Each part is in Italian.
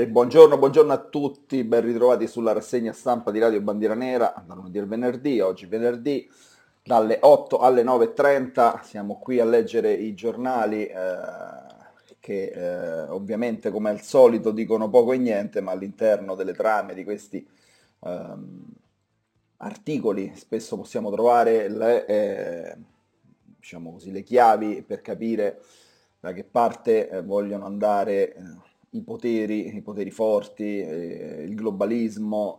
E buongiorno a tutti, ben ritrovati sulla rassegna stampa di Radio Bandiera Nera, da lunedì al venerdì, oggi venerdì, dalle 8 alle 9:30 siamo qui a leggere i giornali che ovviamente come al solito dicono poco e niente, ma all'interno delle trame di questi ehm, articoli spesso possiamo trovare diciamo così, le chiavi per capire da che parte vogliono andare i poteri forti, il globalismo.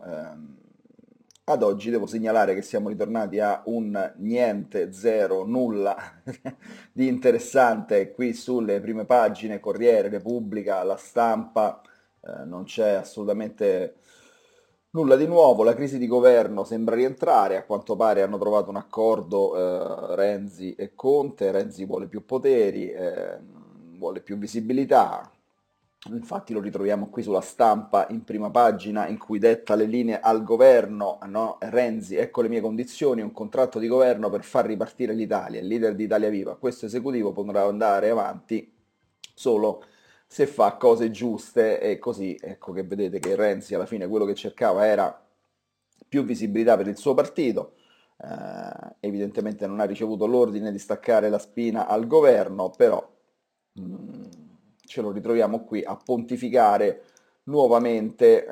Ad oggi devo segnalare che siamo ritornati a un niente, zero, nulla di interessante qui sulle prime pagine, Corriere, Repubblica, La Stampa, non c'è assolutamente nulla di nuovo, la crisi di governo sembra rientrare, a quanto pare hanno trovato un accordo Renzi e Conte, Renzi vuole più poteri, vuole più visibilità, infatti lo ritroviamo qui sulla Stampa in prima pagina in cui detta le linee al governo, no? Renzi, ecco le mie condizioni, un contratto di governo per far ripartire l'Italia, il leader di Italia Viva, questo esecutivo potrà andare avanti solo se fa cose giuste e così ecco che vedete che Renzi alla fine quello che cercava era più visibilità per il suo partito, evidentemente non ha ricevuto l'ordine di staccare la spina al governo, però mm, ce lo ritroviamo qui a pontificare nuovamente,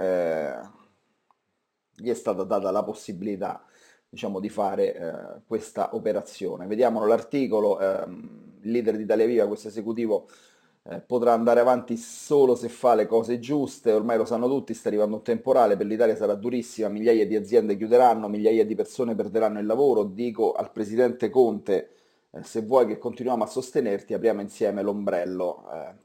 gli è stata data la possibilità, diciamo, di fare questa operazione. Vediamolo l'articolo, il leader di Italia Viva, questo esecutivo potrà andare avanti solo se fa le cose giuste, ormai lo sanno tutti, sta arrivando un temporale, per l'Italia sarà durissima, migliaia di aziende chiuderanno, migliaia di persone perderanno il lavoro, dico al presidente Conte, se vuoi che continuiamo a sostenerti, apriamo insieme l'ombrello.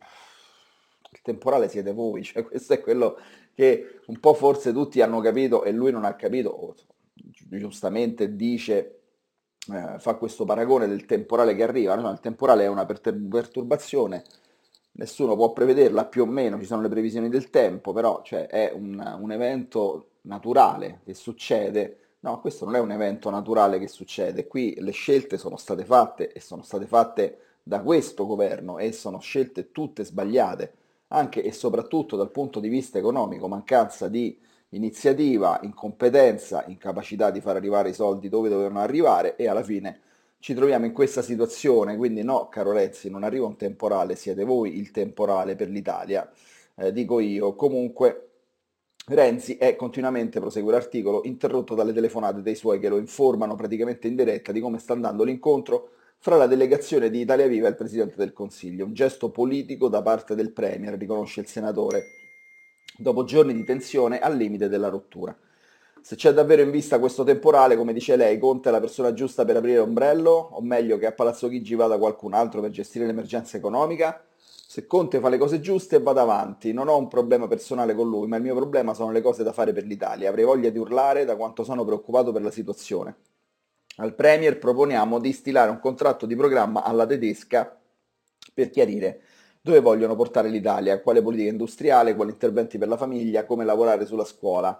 Il temporale siete voi, cioè questo è quello che un po' forse tutti hanno capito e lui non ha capito, o giustamente dice, fa questo paragone del temporale che arriva, no? Il temporale è una perturbazione, nessuno può prevederla più o meno, ci sono le previsioni del tempo, però cioè, è un evento naturale che succede. No, questo non è un evento naturale che succede, qui le scelte sono state fatte e sono state fatte da questo governo e sono scelte tutte sbagliate, anche e soprattutto dal punto di vista economico, mancanza di iniziativa, incompetenza, incapacità di far arrivare i soldi dove dovevano arrivare e alla fine ci troviamo in questa situazione, quindi no, caro Renzi, non arriva un temporale, siete voi il temporale per l'Italia, dico io. Comunque Renzi è continuamente, prosegue l'articolo, interrotto dalle telefonate dei suoi che lo informano praticamente in diretta di come sta andando l'incontro fra la delegazione di Italia Viva e il Presidente del Consiglio. Un gesto politico da parte del Premier, riconosce il senatore, dopo giorni di tensione al limite della rottura. Se c'è davvero in vista questo temporale, come dice lei, Conte è la persona giusta per aprire l'ombrello, o meglio che a Palazzo Chigi vada qualcun altro per gestire l'emergenza economica? Se Conte fa le cose giuste vada avanti, non ho un problema personale con lui, ma il mio problema sono le cose da fare per l'Italia. Avrei voglia di urlare da quanto sono preoccupato per la situazione. Al Premier proponiamo di stilare un contratto di programma alla tedesca per chiarire dove vogliono portare l'Italia, quale politica industriale, quali interventi per la famiglia, come lavorare sulla scuola.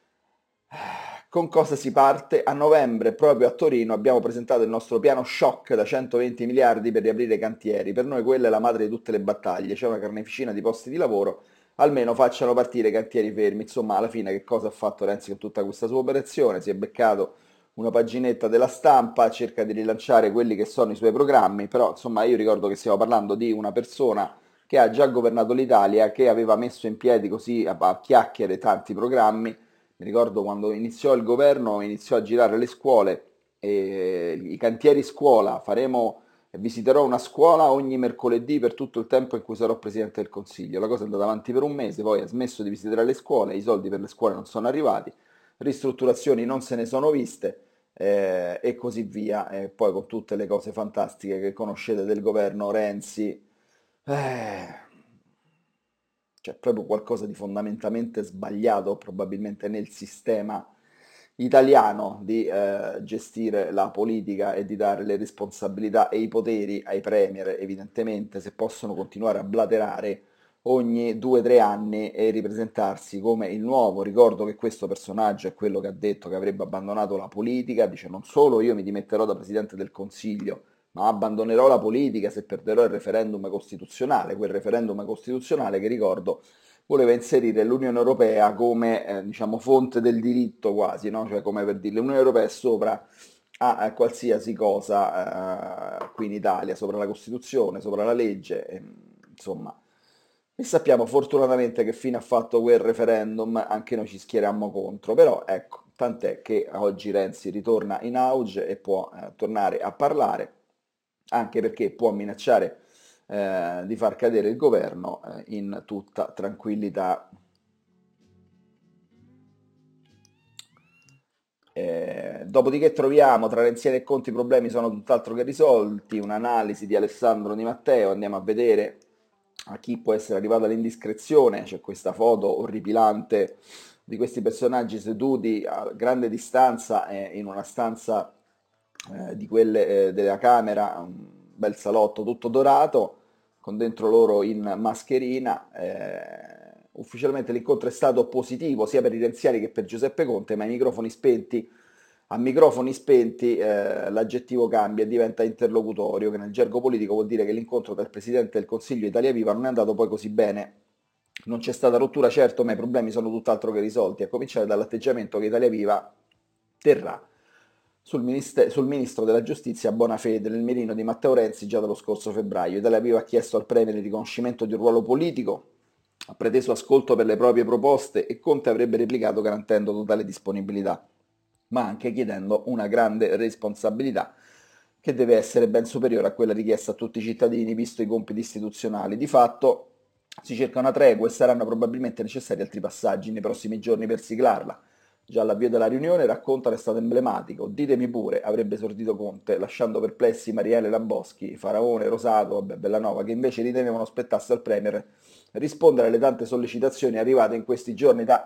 Con cosa si parte? A novembre, proprio a Torino, abbiamo presentato il nostro piano shock da 120 miliardi per riaprire i cantieri. Per noi quella è la madre di tutte le battaglie. C'è una carneficina di posti di lavoro, almeno facciano partire i cantieri fermi. Insomma, alla fine che cosa ha fatto Renzi con tutta questa sua operazione? Si è beccato una paginetta della Stampa, cerca di rilanciare quelli che sono i suoi programmi, però insomma io ricordo che stiamo parlando di una persona che ha già governato l'Italia, che aveva messo in piedi così a chiacchiere tanti programmi. Mi ricordo quando iniziò il governo, iniziò a girare le scuole, e i cantieri scuola, visiterò una scuola ogni mercoledì per tutto il tempo in cui sarò Presidente del Consiglio. La cosa è andata avanti per un mese, poi ha smesso di visitare le scuole, i soldi per le scuole non sono arrivati, ristrutturazioni non se ne sono viste e così via. E poi con tutte le cose fantastiche che conoscete del governo Renzi, eh, c'è proprio qualcosa di fondamentalmente sbagliato probabilmente nel sistema italiano di gestire la politica e di dare le responsabilità e i poteri ai premier, evidentemente, se possono continuare a blaterare ogni 2 o 3 anni e ripresentarsi come il nuovo. Ricordo che questo personaggio è quello che ha detto che avrebbe abbandonato la politica, dice non solo io mi dimetterò da Presidente del Consiglio, ma abbandonerò la politica se perderò il referendum costituzionale, quel referendum costituzionale che ricordo voleva inserire l'Unione Europea come diciamo, fonte del diritto quasi, no? Cioè come per dire l'Unione Europea è sopra a qualsiasi cosa qui in Italia, sopra la Costituzione, sopra la legge, insomma. E sappiamo fortunatamente che fine ha fatto quel referendum, anche noi ci schierammo contro, però ecco, tant'è che oggi Renzi ritorna in auge e può tornare a parlare, anche perché può minacciare di far cadere il governo in tutta tranquillità. Dopodiché troviamo tra Renziani e Conti i problemi sono tutt'altro che risolti, un'analisi di Alessandro Di Matteo, andiamo a vedere a chi può essere arrivata l'indiscrezione, c'è questa foto orripilante di questi personaggi seduti a grande distanza in una stanza di quelle della Camera, un bel salotto tutto dorato, con dentro loro in mascherina. Ufficialmente l'incontro è stato positivo sia per i renziani che per Giuseppe Conte, ma a microfoni spenti l'aggettivo cambia e diventa interlocutorio, che nel gergo politico vuol dire che l'incontro tra il Presidente del Consiglio e Italia Viva non è andato poi così bene. Non c'è stata rottura, certo, ma i problemi sono tutt'altro che risolti, a cominciare dall'atteggiamento che Italia Viva terrà sul ministro della giustizia Bonafede nel mirino di Matteo Renzi già dallo scorso febbraio. Italia Viva ha chiesto al Premier il riconoscimento di un ruolo politico, ha preteso ascolto per le proprie proposte e Conte avrebbe replicato garantendo totale disponibilità, ma anche chiedendo una grande responsabilità che deve essere ben superiore a quella richiesta a tutti i cittadini, visto i compiti istituzionali. Di fatto si cerca una tregua e saranno probabilmente necessari altri passaggi nei prossimi giorni per siglarla. Già all'avvio della riunione raccontano è stato emblematico. Ditemi pure, avrebbe esordito Conte, lasciando perplessi Marielle Lamboschi, Faraone, Rosato, vabbè, Bellanova, che invece ritenevano spettasse al Premier rispondere alle tante sollecitazioni arrivate in questi giorni da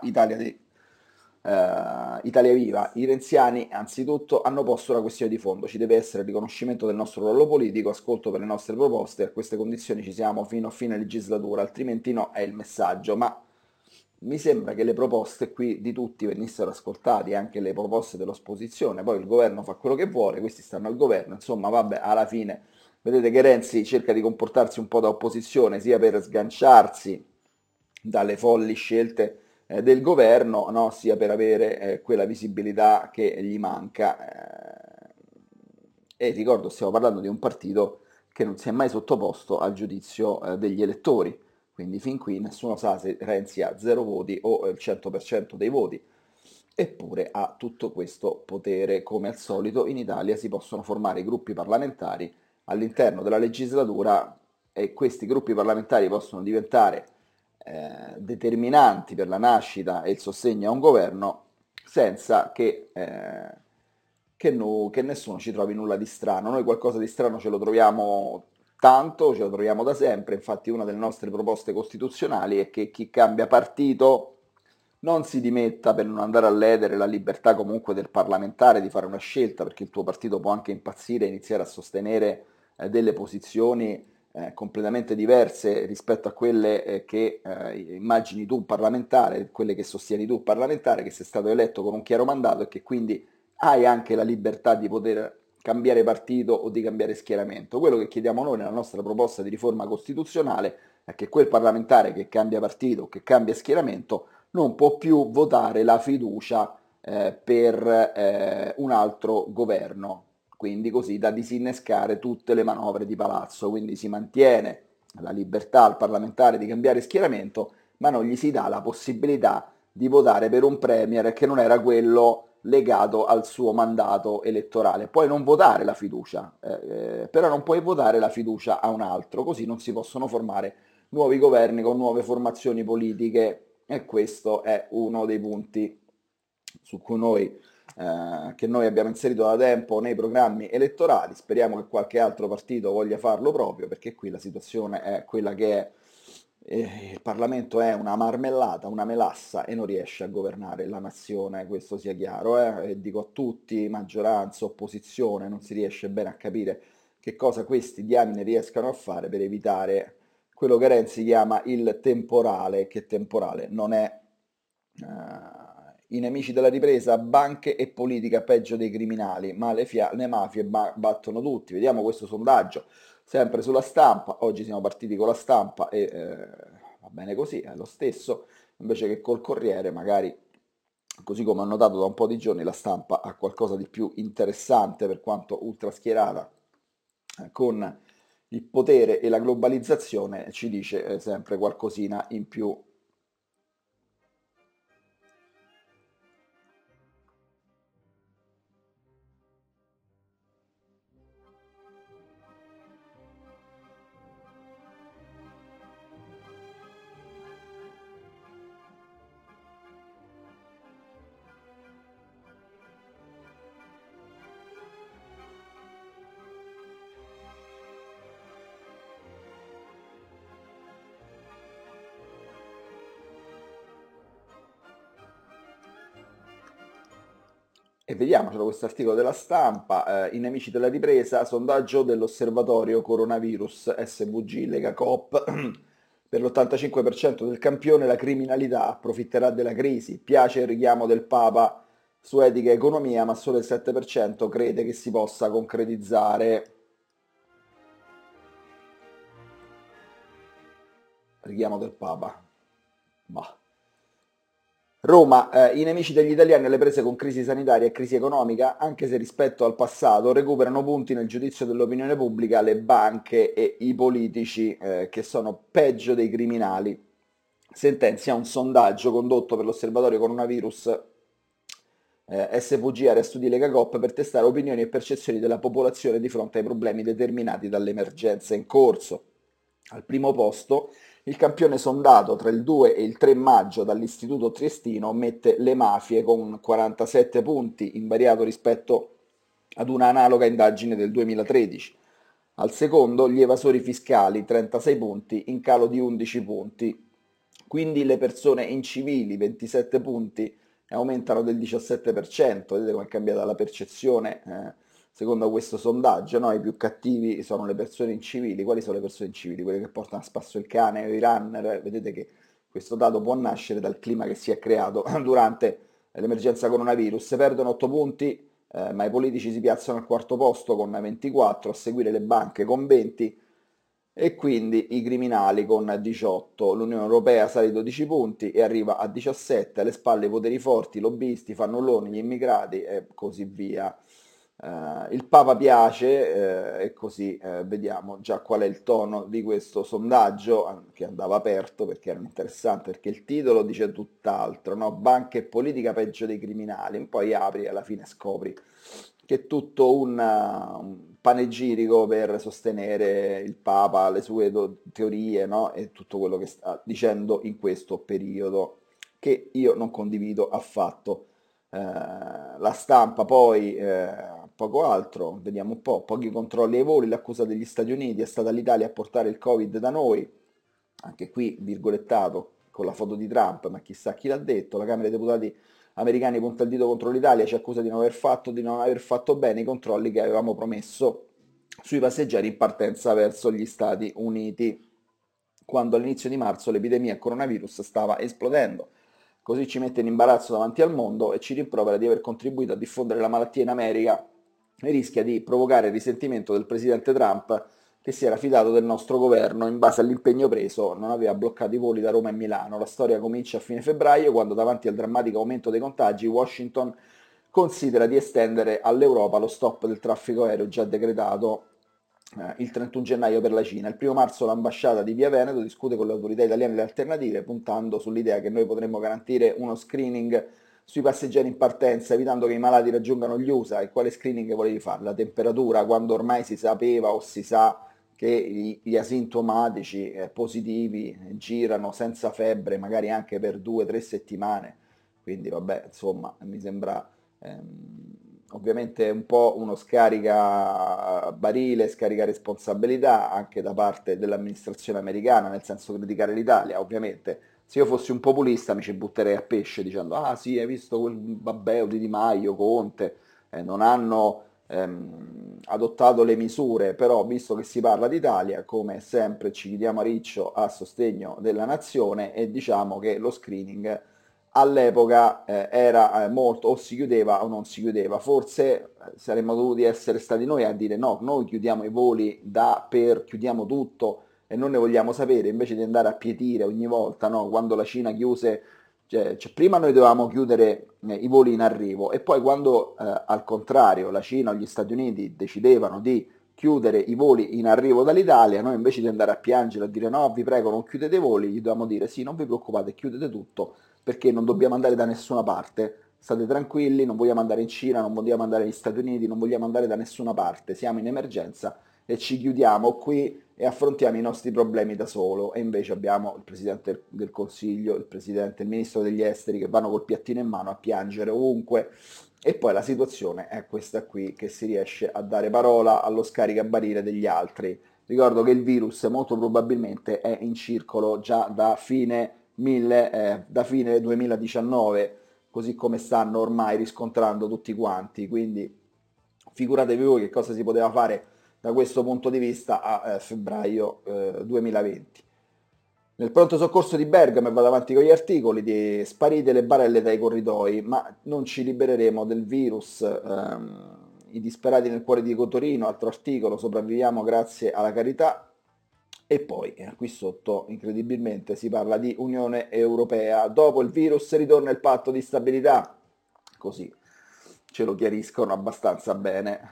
Italia Viva. I renziani, anzitutto, hanno posto una questione di fondo. Ci deve essere il riconoscimento del nostro ruolo politico, ascolto per le nostre proposte. A queste condizioni ci siamo fino a fine legislatura, altrimenti no, è il messaggio. Ma mi sembra che le proposte qui di tutti venissero ascoltate, anche le proposte dell'opposizione. Poi il governo fa quello che vuole, questi stanno al governo. Insomma, vabbè, alla fine vedete che Renzi cerca di comportarsi un po' da opposizione, sia per sganciarsi dalle folli scelte del governo, no? Sia per avere quella visibilità che gli manca. E ricordo, stiamo parlando di un partito che non si è mai sottoposto al giudizio degli elettori, quindi fin qui nessuno sa se Renzi ha 0 voti o il 100% dei voti. Eppure ha tutto questo potere. Come al solito in Italia si possono formare i gruppi parlamentari all'interno della legislatura e questi gruppi parlamentari possono diventare determinanti per la nascita e il sostegno a un governo senza che nessuno ci trovi nulla di strano. Noi qualcosa di strano ce lo troviamo tanto, ce lo troviamo da sempre, infatti una delle nostre proposte costituzionali è che chi cambia partito non si dimetta per non andare a ledere la libertà comunque del parlamentare di fare una scelta, perché il tuo partito può anche impazzire e iniziare a sostenere delle posizioni completamente diverse rispetto a quelle che immagini tu parlamentare, quelle che sostieni tu parlamentare, che sei stato eletto con un chiaro mandato e che quindi hai anche la libertà di poter cambiare partito o di cambiare schieramento. Quello che chiediamo noi nella nostra proposta di riforma costituzionale è che quel parlamentare che cambia partito o che cambia schieramento non può più votare la fiducia per un altro governo, quindi così da disinnescare tutte le manovre di palazzo, quindi si mantiene la libertà al parlamentare di cambiare schieramento, ma non gli si dà la possibilità di votare per un premier che non era quello legato al suo mandato elettorale. Puoi non votare la fiducia, però non puoi votare la fiducia a un altro, così non si possono formare nuovi governi con nuove formazioni politiche e questo è uno dei punti su cui che noi abbiamo inserito da tempo nei programmi elettorali. Speriamo che qualche altro partito voglia farlo proprio, perché qui la situazione è quella che è. Il Parlamento è una marmellata, una melassa e non riesce a governare la nazione, questo sia chiaro. E dico a tutti, maggioranza, opposizione, non si riesce bene a capire che cosa questi diamine riescano a fare per evitare quello che Renzi chiama il temporale, che temporale non è. I nemici della ripresa, banche e politica peggio dei criminali, ma le mafie battono tutti. Vediamo questo sondaggio, sempre sulla stampa. Oggi siamo partiti con la stampa e va bene così, è lo stesso, invece che col Corriere, magari, così come ho notato da un po' di giorni, la Stampa ha qualcosa di più interessante per quanto ultraschierata, con il potere e la globalizzazione ci dice sempre qualcosina in più. E vediamocelo questo articolo della Stampa, i nemici della ripresa, sondaggio dell'osservatorio coronavirus SVG Lega Coop. Per l'85% del campione la criminalità approfitterà della crisi. Piace il richiamo del Papa su etica e economia, ma solo il 7% crede che si possa concretizzare. Richiamo del Papa. Bah. Roma, i nemici degli italiani alle prese con crisi sanitaria e crisi economica, anche se rispetto al passato recuperano punti nel giudizio dell'opinione pubblica le banche e i politici che sono peggio dei criminali. Sentenzia un sondaggio condotto per l'osservatorio coronavirus SVG Area Studi Lega Coop per testare opinioni e percezioni della popolazione di fronte ai problemi determinati dall'emergenza in corso. Al primo posto il campione sondato tra il 2 e il 3 maggio dall'Istituto Triestino mette le mafie con 47 punti, invariato rispetto ad una analoga indagine del 2013. Al secondo gli evasori fiscali, 36 punti, in calo di 11 punti. Quindi le persone incivili, 27 punti, aumentano del 17%. Vedete come è cambiata la percezione secondo questo sondaggio, no? I più cattivi sono le persone incivili. Quali sono le persone incivili? Quelle che portano a spasso il cane o i runner. Vedete che questo dato può nascere dal clima che si è creato durante l'emergenza coronavirus. Perdono 8 punti, ma i politici si piazzano al quarto posto con 24, a seguire le banche con 20 e quindi i criminali con 18. L'Unione Europea sale di 12 punti e arriva a 17, alle spalle i poteri forti, i lobbisti, i fannulloni, gli immigrati e così via. Il Papa piace e così vediamo già qual è il tono di questo sondaggio che andava aperto perché era interessante, perché il titolo dice tutt'altro, no? Banca e politica peggio dei criminali, poi apri e alla fine scopri che è tutto un panegirico per sostenere il Papa, le sue teorie, no? E tutto quello che sta dicendo in questo periodo, che io non condivido affatto. La stampa poi, poco altro, vediamo un po', pochi controlli ai voli, l'accusa degli Stati Uniti, è stata l'Italia a portare il Covid da noi, anche qui virgolettato con la foto di Trump, ma chissà chi l'ha detto, la Camera dei Deputati americani punta il dito contro l'Italia, ci accusa di non aver fatto bene i controlli che avevamo promesso sui passeggeri in partenza verso gli Stati Uniti, quando all'inizio di marzo l'epidemia coronavirus stava esplodendo. Così ci mette in imbarazzo davanti al mondo e ci rimprovera di aver contribuito a diffondere la malattia in America e rischia di provocare il risentimento del presidente Trump che si era fidato del nostro governo in base all'impegno preso, non aveva bloccato i voli da Roma e Milano. La storia comincia a fine febbraio quando davanti al drammatico aumento dei contagi Washington considera di estendere all'Europa lo stop del traffico aereo già decretato il 31 gennaio per la Cina. Il 1 marzo l'ambasciata di Via Veneto discute con le autorità italiane le alternative, puntando sull'idea che noi potremmo garantire uno screening sui passeggeri in partenza, evitando che i malati raggiungano gli USA. E quale screening volevi fare? La temperatura, quando ormai si sapeva o si sa che gli asintomatici positivi girano senza febbre, magari anche per 2 o 3 settimane. Quindi vabbè, insomma, mi sembra ovviamente un po' uno scarica barile, scarica responsabilità anche da parte dell'amministrazione americana, nel senso criticare l'Italia, ovviamente. Se io fossi un populista mi ci butterei a pesce dicendo ah sì, hai visto quel babbeo di Di Maio, Conte, non hanno adottato le misure, però visto che si parla d'Italia, come sempre ci chiediamo a riccio a sostegno della nazione e diciamo che lo screening all'epoca era molto o si chiudeva o non si chiudeva. Forse saremmo dovuti essere stati noi a dire no, noi chiudiamo i voli chiudiamo tutto e non ne vogliamo sapere, invece di andare a pietire ogni volta, no? Quando la Cina chiuse, cioè, prima noi dovevamo chiudere i voli in arrivo e poi quando al contrario la Cina o gli Stati Uniti decidevano di chiudere i voli in arrivo dall'Italia, noi invece di andare a piangere e a dire no, vi prego non chiudete i voli, gli dovevamo dire sì, non vi preoccupate, chiudete tutto perché non dobbiamo andare da nessuna parte, state tranquilli, non vogliamo andare in Cina, non vogliamo andare negli Stati Uniti, non vogliamo andare da nessuna parte, siamo in emergenza e ci chiudiamo qui e affrontiamo i nostri problemi da solo. E invece abbiamo il Presidente del Consiglio, il Presidente, il Ministro degli Esteri che vanno col piattino in mano a piangere ovunque. E poi la situazione è questa qui, che si riesce a dare parola allo scaricabarile degli altri. Ricordo che il virus molto probabilmente è in circolo già da fine 2019, così come stanno ormai riscontrando tutti quanti. Quindi figuratevi voi che cosa si poteva fare da questo punto di vista a febbraio 2020. Nel pronto soccorso di Bergamo, e vado avanti con gli articoli, di sparite le barelle dai corridoi, ma non ci libereremo del virus. I disperati nel cuore di Cotorino, altro articolo, sopravviviamo grazie alla carità. E poi qui sotto, incredibilmente, si parla di Unione Europea. Dopo il virus ritorna il patto di stabilità. Così ce lo chiariscono abbastanza bene.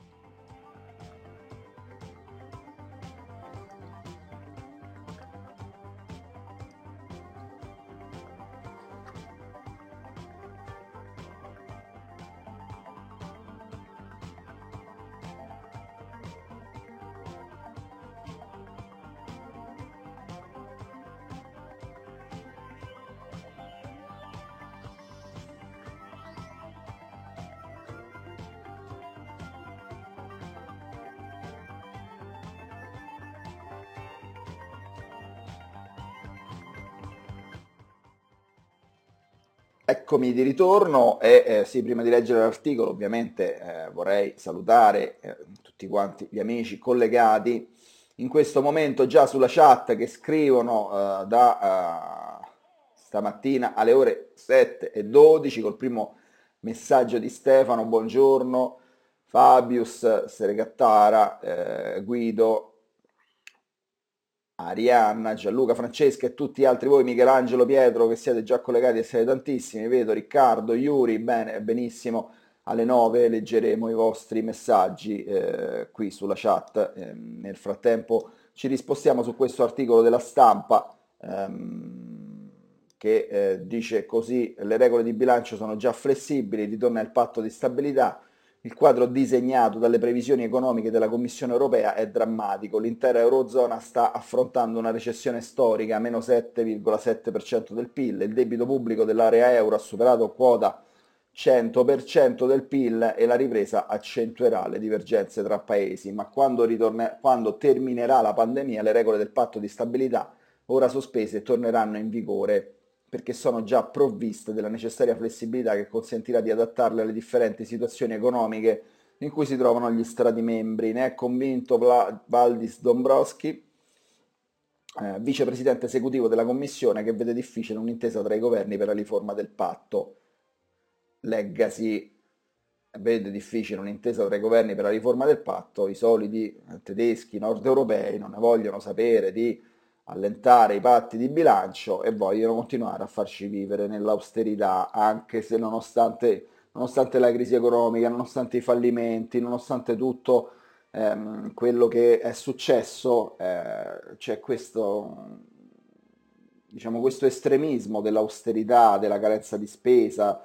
Eccomi di ritorno e sì, prima di leggere l'articolo ovviamente vorrei salutare tutti quanti gli amici collegati in questo momento già sulla chat che scrivono da stamattina alle ore 7:12 col primo messaggio di Stefano, buongiorno, Fabius, Seregattara, Guido, Arianna, Gianluca, Francesca e tutti gli altri voi, Michelangelo, Pietro, che siete già collegati e siete tantissimi, vedo Riccardo, Iuri, bene, benissimo, alle 9 leggeremo i vostri messaggi qui sulla chat. Nel frattempo ci rispostiamo su questo articolo della stampa che dice così: le regole di bilancio sono già flessibili, ritorna il patto di stabilità. Il quadro disegnato dalle previsioni economiche della Commissione europea è drammatico. L'intera Eurozona sta affrontando una recessione storica, meno 7,7% del PIL. Il debito pubblico dell'area euro ha superato quota 100% del PIL e la ripresa accentuerà le divergenze tra paesi. Ma quando terminerà la pandemia, le regole del patto di stabilità, ora sospese, torneranno in vigore perché sono già provviste della necessaria flessibilità che consentirà di adattarle alle differenti situazioni economiche in cui si trovano gli Stati membri. Ne è convinto Valdis Dombrovskis, vicepresidente esecutivo della Commissione, che vede difficile un'intesa tra i governi per la riforma del patto. Leggasi, vede difficile un'intesa tra i governi per la riforma del patto, i soliti tedeschi nord europei non ne vogliono sapere di allentare i patti di bilancio e vogliono continuare a farci vivere nell'austerità, anche se nonostante la crisi economica, nonostante i fallimenti, nonostante tutto quello che è successo, c'è questo, diciamo, questo estremismo dell'austerità, della carenza di spesa,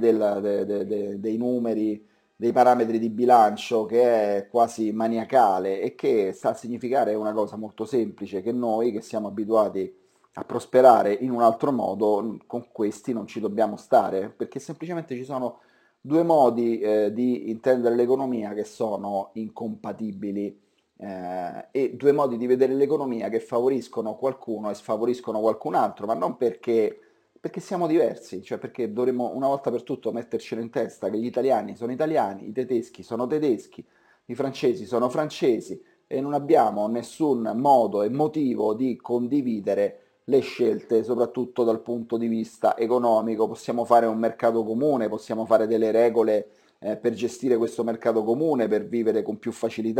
dei numeri, dei parametri di bilancio che è quasi maniacale e che sta a significare una cosa molto semplice, che noi che siamo abituati a prosperare in un altro modo, con questi non ci dobbiamo stare, perché semplicemente ci sono due modi di intendere l'economia che sono incompatibili e due modi di vedere l'economia che favoriscono qualcuno e sfavoriscono qualcun altro, ma non perché siamo diversi, cioè perché dovremmo una volta per tutto mettercelo in testa che gli italiani sono italiani, i tedeschi sono tedeschi, i francesi sono francesi e non abbiamo nessun modo e motivo di condividere le scelte, soprattutto dal punto di vista economico. Possiamo fare un mercato comune, possiamo fare delle regole per gestire questo mercato comune, per vivere con più facilità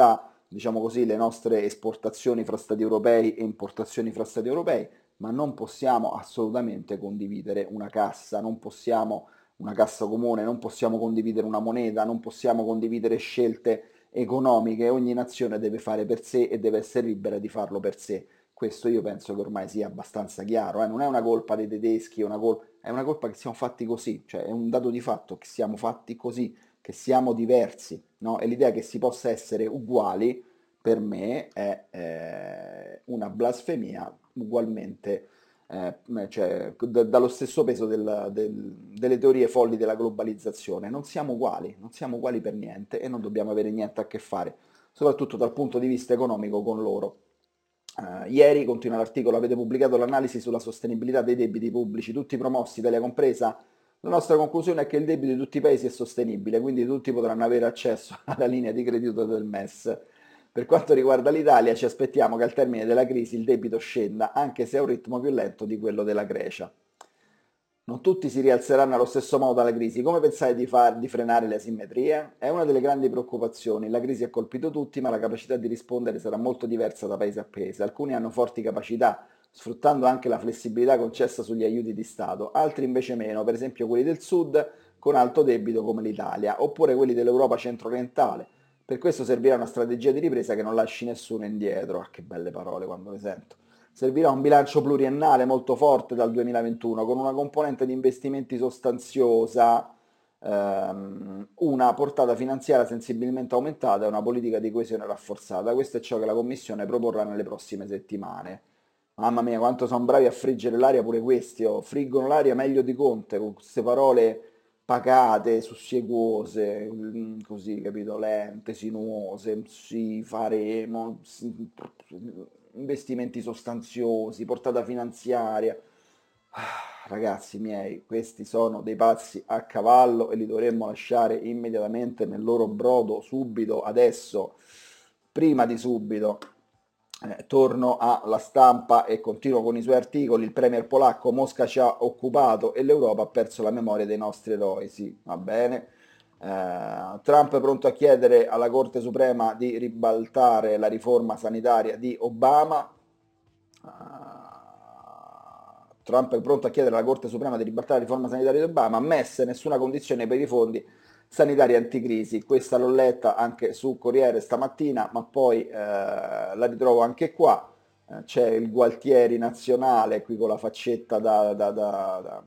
diciamo così, le nostre esportazioni fra Stati europei e importazioni fra Stati europei, ma non possiamo assolutamente condividere una cassa, non possiamo una cassa comune, non possiamo condividere una moneta, non possiamo condividere scelte economiche, ogni nazione deve fare per sé e deve essere libera di farlo per sé. Questo io penso che ormai sia abbastanza chiaro, non è una colpa dei tedeschi, è una colpa che siamo fatti così, cioè è un dato di fatto che siamo fatti così, che siamo diversi, no? E l'idea che si possa essere uguali per me è una blasfemia ugualmente, cioè, dallo stesso peso delle teorie folli della globalizzazione. Non siamo uguali, non siamo uguali per niente e non dobbiamo avere niente a che fare, soprattutto dal punto di vista economico, con loro. Ieri, continua l'articolo, avete pubblicato l'analisi sulla sostenibilità dei debiti pubblici, tutti promossi, Italia compresa. La nostra conclusione è che il debito di tutti i paesi è sostenibile, quindi tutti potranno avere accesso alla linea di credito del MES. Per quanto riguarda l'Italia, ci aspettiamo che al termine della crisi il debito scenda, anche se a un ritmo più lento di quello della Grecia. Non tutti si rialzeranno allo stesso modo dalla crisi. Come pensate di frenare le asimmetrie? È una delle grandi preoccupazioni. La crisi ha colpito tutti, ma la capacità di rispondere sarà molto diversa da paese a paese. Alcuni hanno forti capacità, sfruttando anche la flessibilità concessa sugli aiuti di Stato, altri invece meno, per esempio quelli del sud con alto debito come l'Italia, oppure quelli dell'Europa centro-orientale. Per questo servirà una strategia di ripresa che non lasci nessuno indietro. Ah, che belle parole quando le sento. Servirà un bilancio pluriennale molto forte dal 2021, con una componente di investimenti sostanziosa, una portata finanziaria sensibilmente aumentata e una politica di coesione rafforzata. Questo è ciò che la Commissione proporrà nelle prossime settimane. Mamma mia, quanto sono bravi a friggere l'aria pure questi, oh. Friggono l'aria meglio di Conte, con queste parole pacate, susseguose, così, capito, lente, sinuose, sì, faremo, sì, investimenti sostanziosi, portata finanziaria. Ah, ragazzi miei, questi sono dei pazzi a cavallo e li dovremmo lasciare immediatamente nel loro brodo, subito, adesso, prima di subito. Torno alla stampa e continuo con i suoi articoli. Il premier polacco, Mosca ci ha occupato e l'Europa ha perso la memoria dei nostri eroi. Sì, va bene. Trump è pronto a chiedere alla Corte Suprema di ribaltare la riforma sanitaria di Obama. Trump è pronto a chiedere alla Corte Suprema di ribaltare la riforma sanitaria di Obama, messe nessuna condizione per i fondi sanitari anticrisi. Questa l'ho letta anche su Corriere stamattina, ma poi la ritrovo anche qua. C'è il Gualtieri nazionale qui con la faccetta da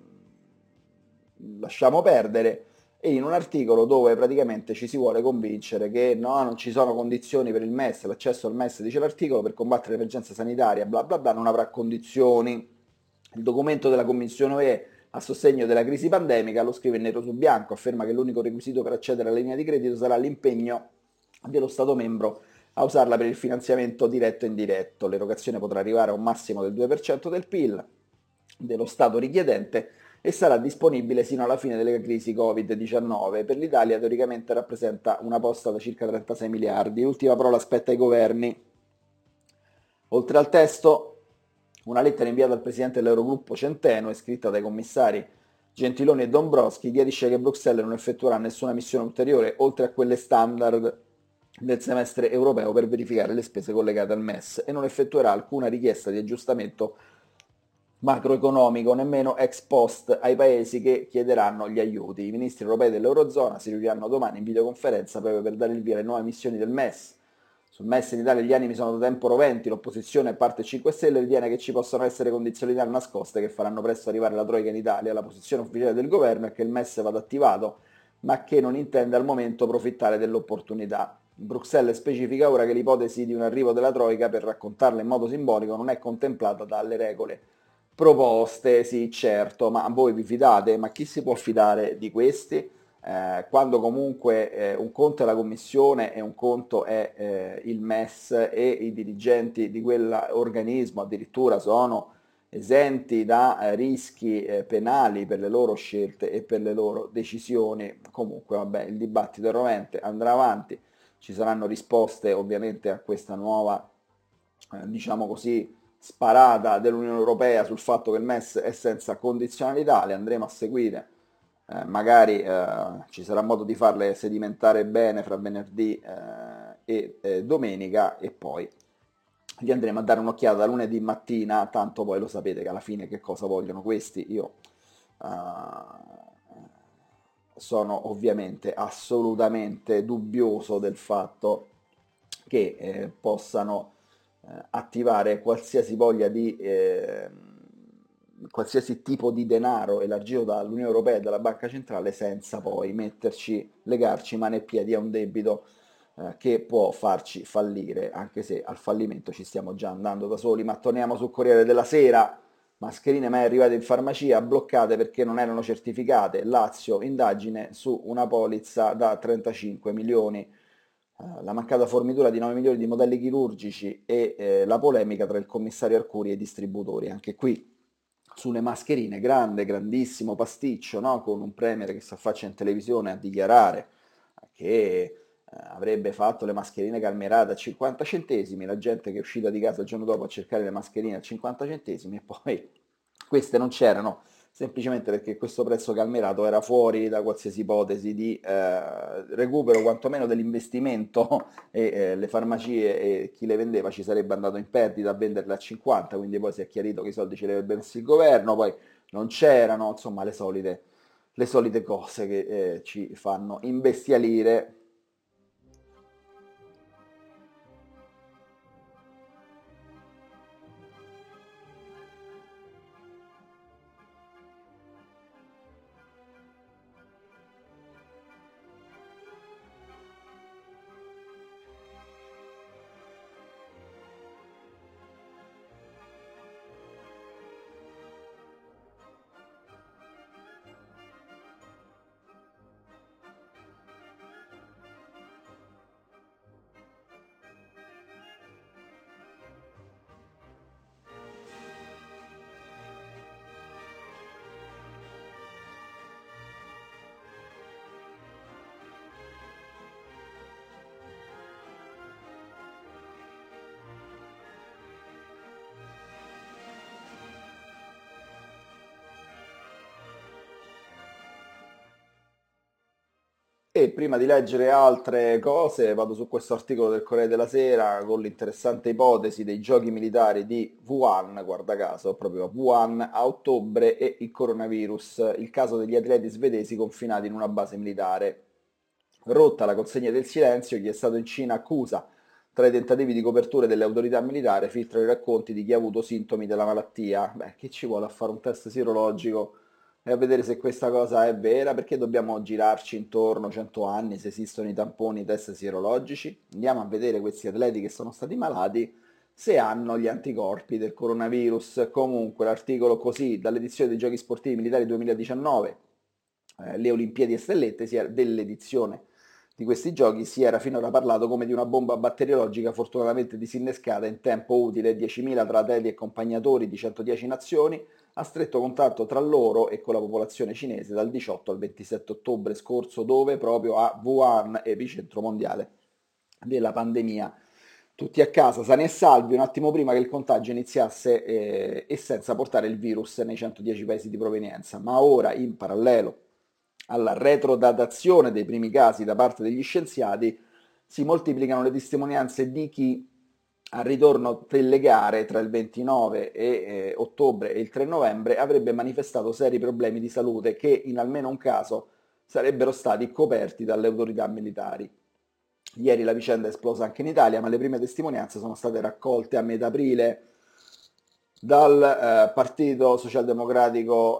lasciamo perdere, e in un articolo dove praticamente ci si vuole convincere che no, non ci sono condizioni per il MES, l'accesso al MES, dice l'articolo, per combattere l'emergenza sanitaria, bla bla bla, non avrà condizioni. Il documento della Commissione UE a sostegno della crisi pandemica lo scrive nero su bianco, afferma che l'unico requisito per accedere alla linea di credito sarà l'impegno dello Stato membro a usarla per il finanziamento diretto e indiretto. L'erogazione potrà arrivare a un massimo del 2% del PIL dello Stato richiedente e sarà disponibile sino alla fine delle crisi Covid-19. Per l'Italia teoricamente rappresenta una posta da circa 36 miliardi. L'ultima parola spetta ai governi. Oltre al testo, una lettera inviata al presidente dell'Eurogruppo Centeno e scritta dai commissari Gentiloni e Dombrovskis chiarisce che Bruxelles non effettuerà nessuna missione ulteriore oltre a quelle standard del semestre europeo per verificare le spese collegate al MES e non effettuerà alcuna richiesta di aggiustamento macroeconomico, nemmeno ex post ai paesi che chiederanno gli aiuti. I ministri europei dell'Eurozona si riuniranno domani in videoconferenza proprio per dare il via alle nuove missioni del MES. Sul MES in Italia gli animi sono da tempo roventi, l'opposizione a parte 5 Stelle ritiene che ci possano essere condizionalità nascoste che faranno presto arrivare la Troika in Italia. La posizione ufficiale del governo è che il MES vada attivato, ma che non intende al momento approfittare dell'opportunità. Bruxelles specifica ora che l'ipotesi di un arrivo della Troika, per raccontarla in modo simbolico, non è contemplata dalle regole proposte. Sì, certo, ma voi vi fidate? Ma chi si può fidare di questi? Quando comunque un conto è la commissione e un conto è il MES e i dirigenti di quell'organismo addirittura sono esenti da rischi penali per le loro scelte e per le loro decisioni. Comunque vabbè, il dibattito è rovente, andrà avanti, ci saranno risposte ovviamente a questa nuova, diciamo così, sparata dell'Unione Europea sul fatto che il MES è senza condizionalità, le andremo a seguire. Magari ci sarà modo di farle sedimentare bene fra venerdì e domenica, e poi gli andremo a dare un'occhiata da lunedì mattina, tanto poi lo sapete che alla fine che cosa vogliono questi. Io sono ovviamente assolutamente dubbioso del fatto che possano attivare qualsiasi voglia di qualsiasi tipo di denaro elargito dall'Unione Europea e dalla Banca Centrale senza poi legarci mani e piedi a un debito che può farci fallire, anche se al fallimento ci stiamo già andando da soli. Ma torniamo sul Corriere della Sera. Mascherine mai arrivate in farmacia bloccate perché non erano certificate. Lazio, indagine su una polizza da 35 milioni. La mancata fornitura di 9 milioni di modelli chirurgici e la polemica tra il commissario Arcuri e i distributori. Anche qui sulle mascherine, grandissimo pasticcio, no? Con un premier che si affaccia in televisione a dichiarare che avrebbe fatto le mascherine calmerate a 50 centesimi, la gente che è uscita di casa il giorno dopo a cercare le mascherine a 50 centesimi e poi queste non c'erano, semplicemente perché questo prezzo calmerato era fuori da qualsiasi ipotesi di recupero quantomeno dell'investimento e le farmacie e chi le vendeva ci sarebbe andato in perdita a venderle a 50, quindi poi si è chiarito che i soldi ce li avrebbe messi il governo, poi non c'erano, insomma le solite cose che ci fanno imbestialire. E prima di leggere altre cose, vado su questo articolo del Corriere della Sera con l'interessante ipotesi dei giochi militari di Wuhan, guarda caso, proprio Wuhan a ottobre e il coronavirus, il caso degli atleti svedesi confinati in una base militare. Rotta la consegna del silenzio, chi è stato in Cina accusa. Tra i tentativi di copertura delle autorità militari filtrano i racconti di chi ha avuto sintomi della malattia. Beh, chi ci vuole a fare un test sierologico e a vedere se questa cosa è vera? Perché dobbiamo girarci intorno 100 anni se esistono i tamponi, i test sierologici? Andiamo a vedere questi atleti che sono stati malati se hanno gli anticorpi del coronavirus. Comunque l'articolo così, dall'edizione dei Giochi Sportivi Militari 2019, le Olimpiadi e Stellette, dell'edizione di questi giochi si era finora parlato come di una bomba batteriologica fortunatamente disinnescata in tempo utile, 10.000 tra atleti e accompagnatori di 110 nazioni, a stretto contatto tra loro e con la popolazione cinese dal 18 al 27 ottobre scorso, dove proprio a Wuhan, epicentro mondiale della pandemia. Tutti a casa, sani e salvi, un attimo prima che il contagio iniziasse e senza portare il virus nei 110 paesi di provenienza. Ma ora, in parallelo alla retrodatazione dei primi casi da parte degli scienziati, si moltiplicano le testimonianze di chi al ritorno delle gare tra il 29 ottobre e il 3 novembre avrebbe manifestato seri problemi di salute che in almeno un caso sarebbero stati coperti dalle autorità militari. Ieri la vicenda è esplosa anche in Italia, ma le prime testimonianze sono state raccolte a metà aprile dal Partito Socialdemocratico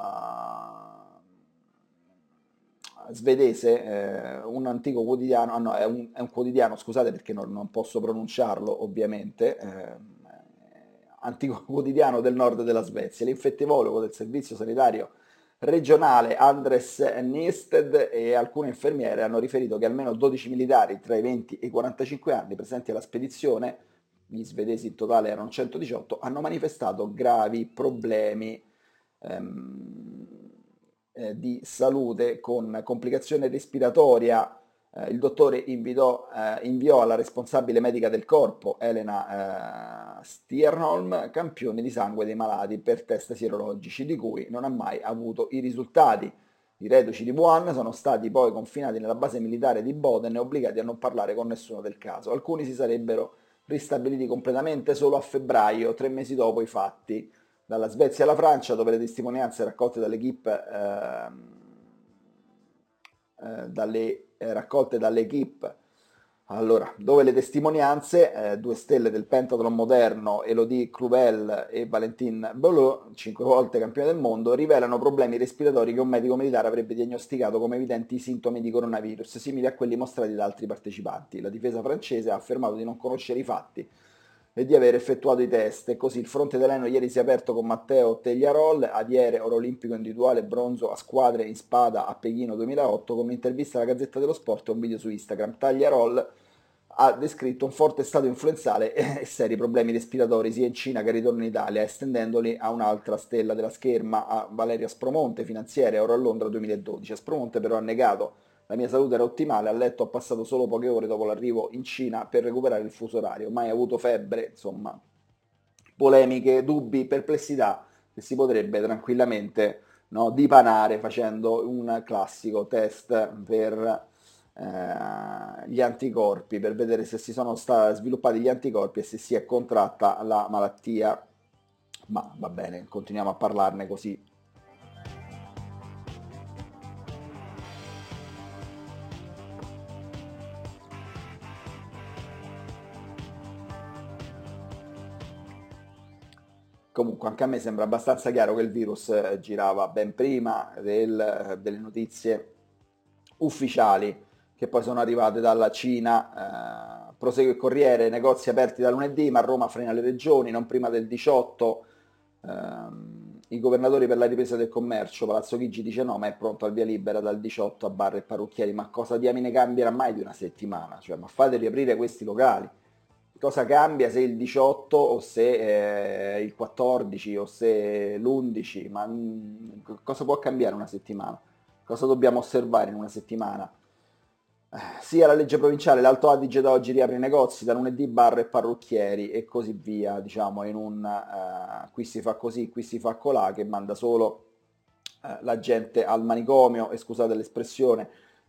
svedese, un antico quotidiano, no, è un quotidiano, scusate perché non posso pronunciarlo ovviamente, antico quotidiano del nord della Svezia, l'infettivologo del servizio sanitario regionale Andres Nisted e alcune infermiere hanno riferito che almeno 12 militari tra i 20 e i 45 anni presenti alla spedizione, gli svedesi in totale erano 118, hanno manifestato gravi problemi ehm, di salute con complicazione respiratoria. Il dottore inviò alla responsabile medica del corpo, Elena Stierholm, campioni di sangue dei malati per test sierologici di cui non ha mai avuto i risultati. I reduci di Wuhan sono stati poi confinati nella base militare di Boden e obbligati a non parlare con nessuno del caso. Alcuni si sarebbero ristabiliti completamente solo a febbraio, 3 mesi dopo i fatti. Dalla Svezia alla Francia, dove le testimonianze raccolte raccolte dall'equipe, allora, dove le testimonianze, 2 stelle del pentathlon moderno, Elodie Clouvel e Valentin Belot, 5 volte campione del mondo, rivelano problemi respiratori che un medico militare avrebbe diagnosticato come evidenti sintomi di coronavirus, simili a quelli mostrati da altri partecipanti. La difesa francese ha affermato di non conoscere i fatti e di aver effettuato i test. E così il fronte italiano ieri si è aperto con Matteo Tegliarol, adiere oro olimpico individuale bronzo a squadre in spada a Pechino 2008, con un'intervista alla Gazzetta dello Sport e un video su Instagram. Tagliarol ha descritto un forte stato influenzale e seri problemi respiratori sia in Cina che al ritorno in Italia, estendendoli a un'altra stella della scherma, a Valerio Aspromonte, finanziere, oro a Londra 2012. Aspromonte però ha negato: la mia salute era ottimale, a letto ho passato solo poche ore dopo l'arrivo in Cina per recuperare il fuso orario, mai avuto febbre, insomma, polemiche, dubbi, perplessità che si potrebbe tranquillamente, no, dipanare facendo un classico test per gli anticorpi, per vedere se si sono sviluppati gli anticorpi e se si è contratta la malattia. Ma va bene, continuiamo a parlarne così. Comunque anche a me sembra abbastanza chiaro che il virus girava ben prima delle notizie ufficiali che poi sono arrivate dalla Cina. Prosegue il Corriere, negozi aperti da lunedì, ma Roma frena le regioni, non prima del 18. I governatori per la ripresa del commercio, Palazzo Chigi dice no, ma è pronto al via libera dal 18 a bar e parrucchieri. Ma cosa diamine cambierà mai di una settimana? Cioè, ma fate riaprire questi locali. Cosa cambia se il 18 o se il 14 o se l'11? Ma cosa può cambiare una settimana? Cosa dobbiamo osservare in una settimana? Sia la legge provinciale, l'Alto Adige da oggi riapre i negozi, da lunedì bar e parrucchieri e così via, diciamo in un qui si fa così, qui si fa colà, che manda solo la gente al manicomio, e scusate l'espressione,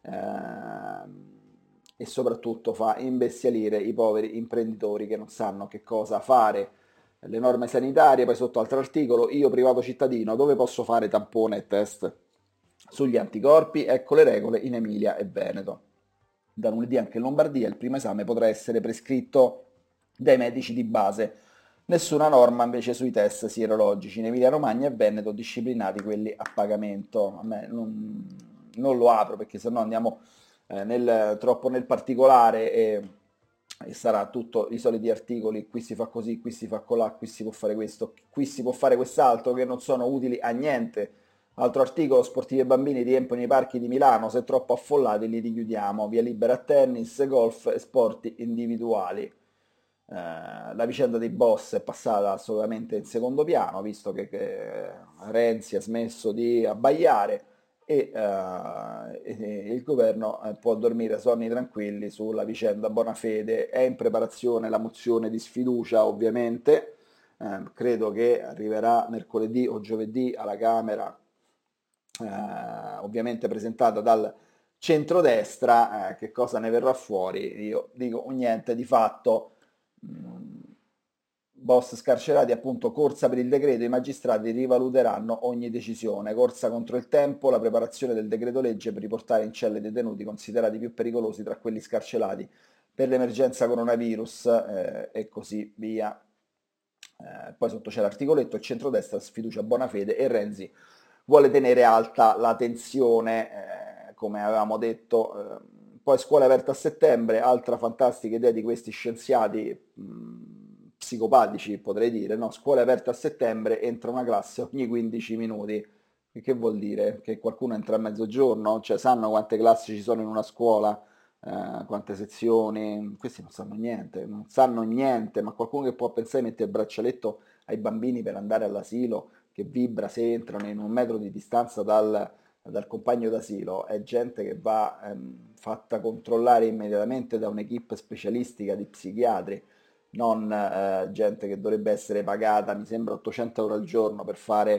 e soprattutto fa imbestialire i poveri imprenditori che non sanno che cosa fare. Le norme sanitarie, poi sotto altro articolo, io privato cittadino, dove posso fare tampone e test sugli anticorpi? Ecco le regole in Emilia e Veneto. Da lunedì anche in Lombardia il primo esame potrà essere prescritto dai medici di base. Nessuna norma invece sui test sierologici. In Emilia Romagna e Veneto disciplinati quelli a pagamento. A me non lo apro perché sennò andiamo troppo nel particolare e sarà tutto i soliti articoli, qui si fa così, qui si fa colà, qui si può fare questo, qui si può fare quest'altro, che non sono utili a niente. Altro articolo, sportivi e bambini riempiono i parchi di Milano, se troppo affollati li richiudiamo, via libera a tennis, golf e sport individuali. La vicenda dei boss è passata assolutamente in secondo piano, visto che Renzi ha smesso di abbaiare e il governo può dormire sonni tranquilli sulla vicenda Bonafede. È in preparazione la mozione di sfiducia, ovviamente, credo che arriverà mercoledì o giovedì alla Camera, ovviamente presentata dal centrodestra. Che cosa ne verrà fuori? Io dico niente di fatto. Boss scarcerati, appunto, corsa per il decreto, i magistrati rivaluteranno ogni decisione, corsa contro il tempo, la preparazione del decreto legge per riportare in celle detenuti considerati più pericolosi tra quelli scarcerati per l'emergenza coronavirus, e così via. Poi sotto c'è l'articoletto, il centrodestra sfiducia Bonafede e Renzi vuole tenere alta la tensione, come avevamo detto. Poi scuola aperta a settembre, altra fantastica idea di questi scienziati psicopatici, potrei dire, no? Scuola aperta a settembre, entra una classe ogni 15 minuti. Che vuol dire? Che qualcuno entra a mezzogiorno? Cioè sanno quante classi ci sono in una scuola? Quante sezioni? Questi non sanno niente, non sanno niente, ma qualcuno che può pensare di mettere il braccialetto ai bambini per andare all'asilo, che vibra se entrano in 1 metro di distanza dal compagno d'asilo, è gente che va fatta controllare immediatamente da un'equipe specialistica di psichiatri, non gente che dovrebbe essere pagata, mi sembra, 800 euro al giorno per fare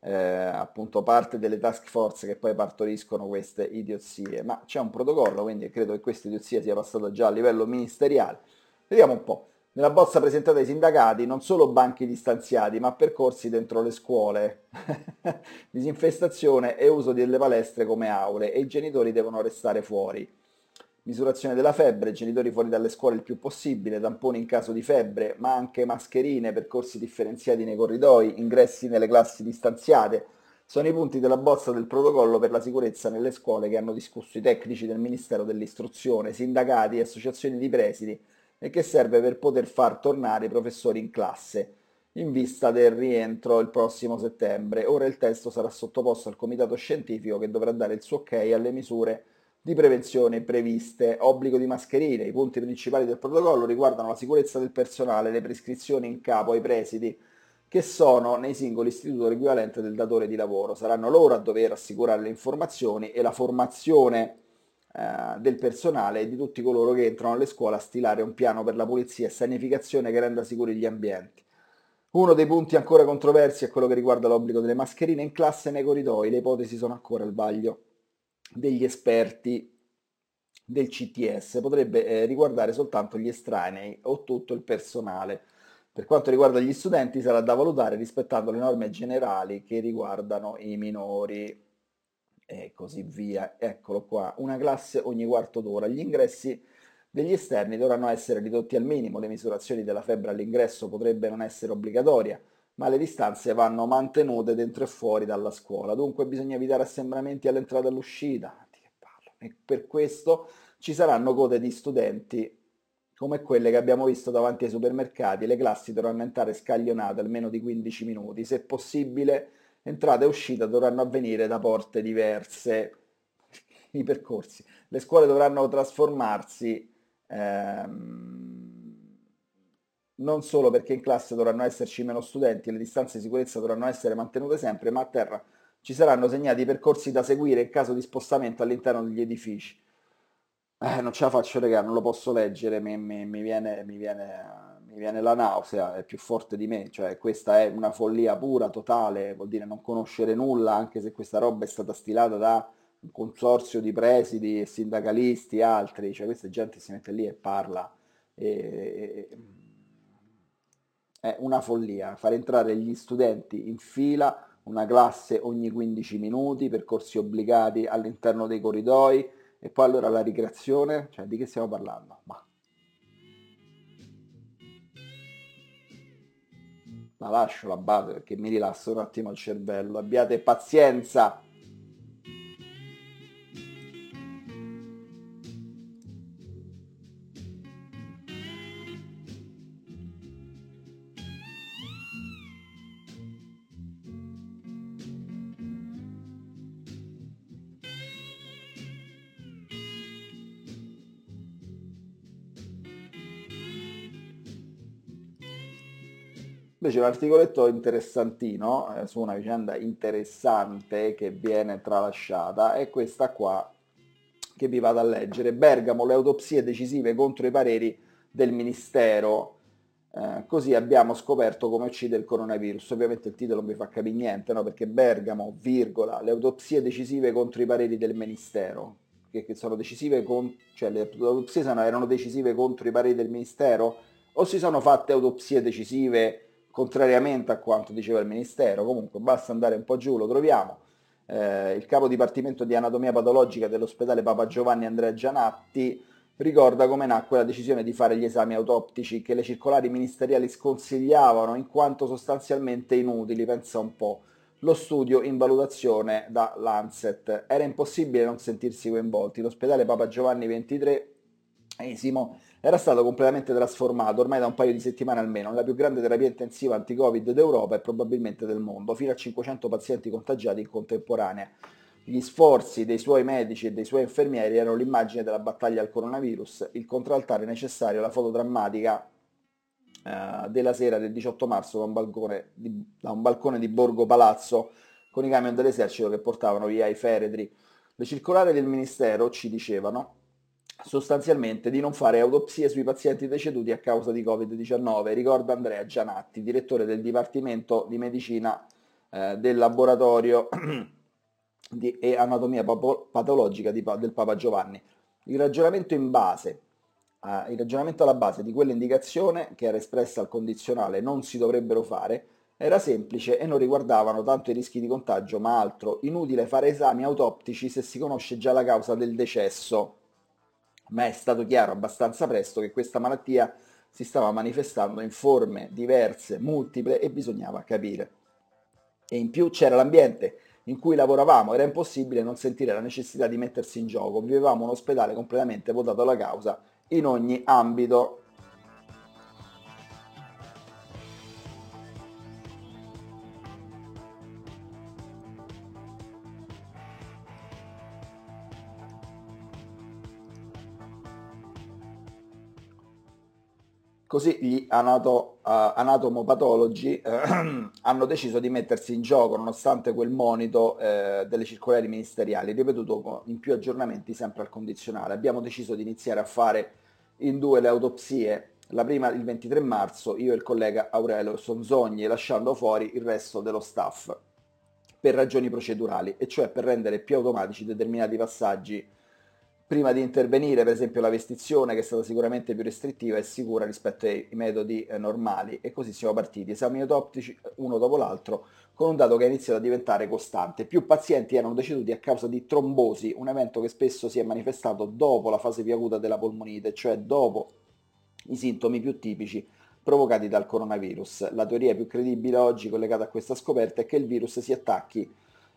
appunto parte delle task force che poi partoriscono queste idiozie, ma c'è un protocollo, quindi credo che questa idiozia sia passata già a livello ministeriale. Vediamo un po'. Nella bozza presentata ai sindacati non solo banchi distanziati, ma percorsi dentro le scuole, disinfestazione e uso delle palestre come aule e i genitori devono restare fuori. Misurazione della febbre, genitori fuori dalle scuole il più possibile, tamponi in caso di febbre, ma anche mascherine, percorsi differenziati nei corridoi, ingressi nelle classi distanziate. Sono i punti della bozza del protocollo per la sicurezza nelle scuole che hanno discusso i tecnici del Ministero dell'Istruzione, sindacati e associazioni di presidi e che serve per poter far tornare i professori in classe in vista del rientro il prossimo settembre. Ora il testo sarà sottoposto al comitato scientifico che dovrà dare il suo ok alle misure di prevenzione previste. Obbligo di mascherine. I punti principali del protocollo riguardano la sicurezza del personale, le prescrizioni in capo ai presidi che sono nei singoli istituti l'equivalente del datore di lavoro. Saranno loro a dover assicurare le informazioni e la formazione del personale e di tutti coloro che entrano alle scuole a stilare un piano per la pulizia e sanificazione che renda sicuri gli ambienti. Uno dei punti ancora controversi è quello che riguarda l'obbligo delle mascherine in classe e nei corridoi. Le ipotesi sono ancora al vaglio degli esperti del CTS. Potrebbe riguardare soltanto gli estranei o tutto il personale. Per quanto riguarda gli studenti sarà da valutare rispettando le norme generali che riguardano i minori e così via. Eccolo qua, una classe ogni quarto d'ora. Gli ingressi degli esterni dovranno essere ridotti al minimo, le misurazioni della febbre all'ingresso potrebbe non essere obbligatoria, ma le distanze vanno mantenute dentro e fuori dalla scuola. Dunque bisogna evitare assembramenti all'entrata e all'uscita. Di che parlo? E per questo ci saranno code di studenti come quelle che abbiamo visto davanti ai supermercati. Le classi dovranno entrare scaglionate almeno di 15 minuti. Se possibile, entrata e uscita dovranno avvenire da porte diverse. I percorsi. Le scuole dovranno trasformarsi non solo perché in classe dovranno esserci meno studenti e le distanze di sicurezza dovranno essere mantenute sempre, ma a terra ci saranno segnati i percorsi da seguire in caso di spostamento all'interno degli edifici. Non ce la faccio, raga, non lo posso leggere, mi viene la nausea, è più forte di me, cioè questa è una follia pura, totale, vuol dire non conoscere nulla, anche se questa roba è stata stilata da un consorzio di presidi e sindacalisti e altri, cioè questa gente si mette lì e parla, e- è una follia, fare entrare gli studenti in fila, una classe ogni 15 minuti, percorsi obbligati all'interno dei corridoi, e poi allora la ricreazione, cioè di che stiamo parlando? Ma la lascio la base perché mi rilassa un attimo il cervello, abbiate pazienza. Invece un articoletto interessantino su una vicenda interessante che viene tralasciata è questa qua che vi vado a leggere. Bergamo, le autopsie decisive contro i pareri del Ministero. Così abbiamo scoperto come uccide il coronavirus. Ovviamente il titolo non vi fa capire niente, no? Perché Bergamo, virgola, le autopsie decisive contro i pareri del Ministero. Che sono decisive cioè le autopsie erano decisive contro i pareri del Ministero? O si sono fatte autopsie decisive contrariamente a quanto diceva il Ministero? Comunque basta andare un po' giù, lo troviamo. Il capo dipartimento di anatomia patologica dell'ospedale Papa Giovanni Andrea Gianatti ricorda come nacque la decisione di fare gli esami autoptici che le circolari ministeriali sconsigliavano in quanto sostanzialmente inutili, pensa un po'. Lo studio in valutazione da Lancet. Era impossibile non sentirsi coinvolti. L'ospedale Papa Giovanni XXIII era stato completamente trasformato ormai da un paio di settimane almeno nella più grande terapia intensiva anti-Covid d'Europa e probabilmente del mondo, fino a 500 pazienti contagiati in contemporanea. Gli sforzi dei suoi medici e dei suoi infermieri erano l'immagine della battaglia al coronavirus, il contraltare necessario, la foto drammatica della sera del 18 marzo da un balcone di Borgo Palazzo con i camion dell'esercito che portavano via i feretri. Le circolari del ministero ci dicevano sostanzialmente di non fare autopsie sui pazienti deceduti a causa di Covid-19, ricorda Andrea Gianatti, direttore del Dipartimento di Medicina del laboratorio e anatomia patologica del Papa Giovanni. Il ragionamento in base, il ragionamento alla base di quell'indicazione, che era espressa al condizionale non si dovrebbero fare, era semplice e non riguardavano tanto i rischi di contagio, ma altro: inutile fare esami autoptici se si conosce già la causa del decesso. Ma è stato chiaro abbastanza presto che questa malattia si stava manifestando in forme diverse, multiple e bisognava capire. E in più c'era l'ambiente in cui lavoravamo, era impossibile non sentire la necessità di mettersi in gioco, vivevamo un ospedale completamente votato alla causa in ogni ambito. Così gli anatomopatologi hanno deciso di mettersi in gioco nonostante quel monito delle circolari ministeriali, ripetuto in più aggiornamenti sempre al condizionale. Abbiamo deciso di iniziare a fare in due le autopsie, la prima il 23 marzo, io e il collega Aurelio Sonzogni, lasciando fuori il resto dello staff per ragioni procedurali, e cioè per rendere più automatici determinati passaggi prima di intervenire, per esempio la vestizione, che è stata sicuramente più restrittiva e sicura rispetto ai metodi normali, e così siamo partiti, esami autoptici uno dopo l'altro, con un dato che ha iniziato a diventare costante. Più pazienti erano deceduti a causa di trombosi, un evento che spesso si è manifestato dopo la fase più acuta della polmonite, cioè dopo i sintomi più tipici provocati dal coronavirus. La teoria più credibile oggi collegata a questa scoperta è che il virus si attacchi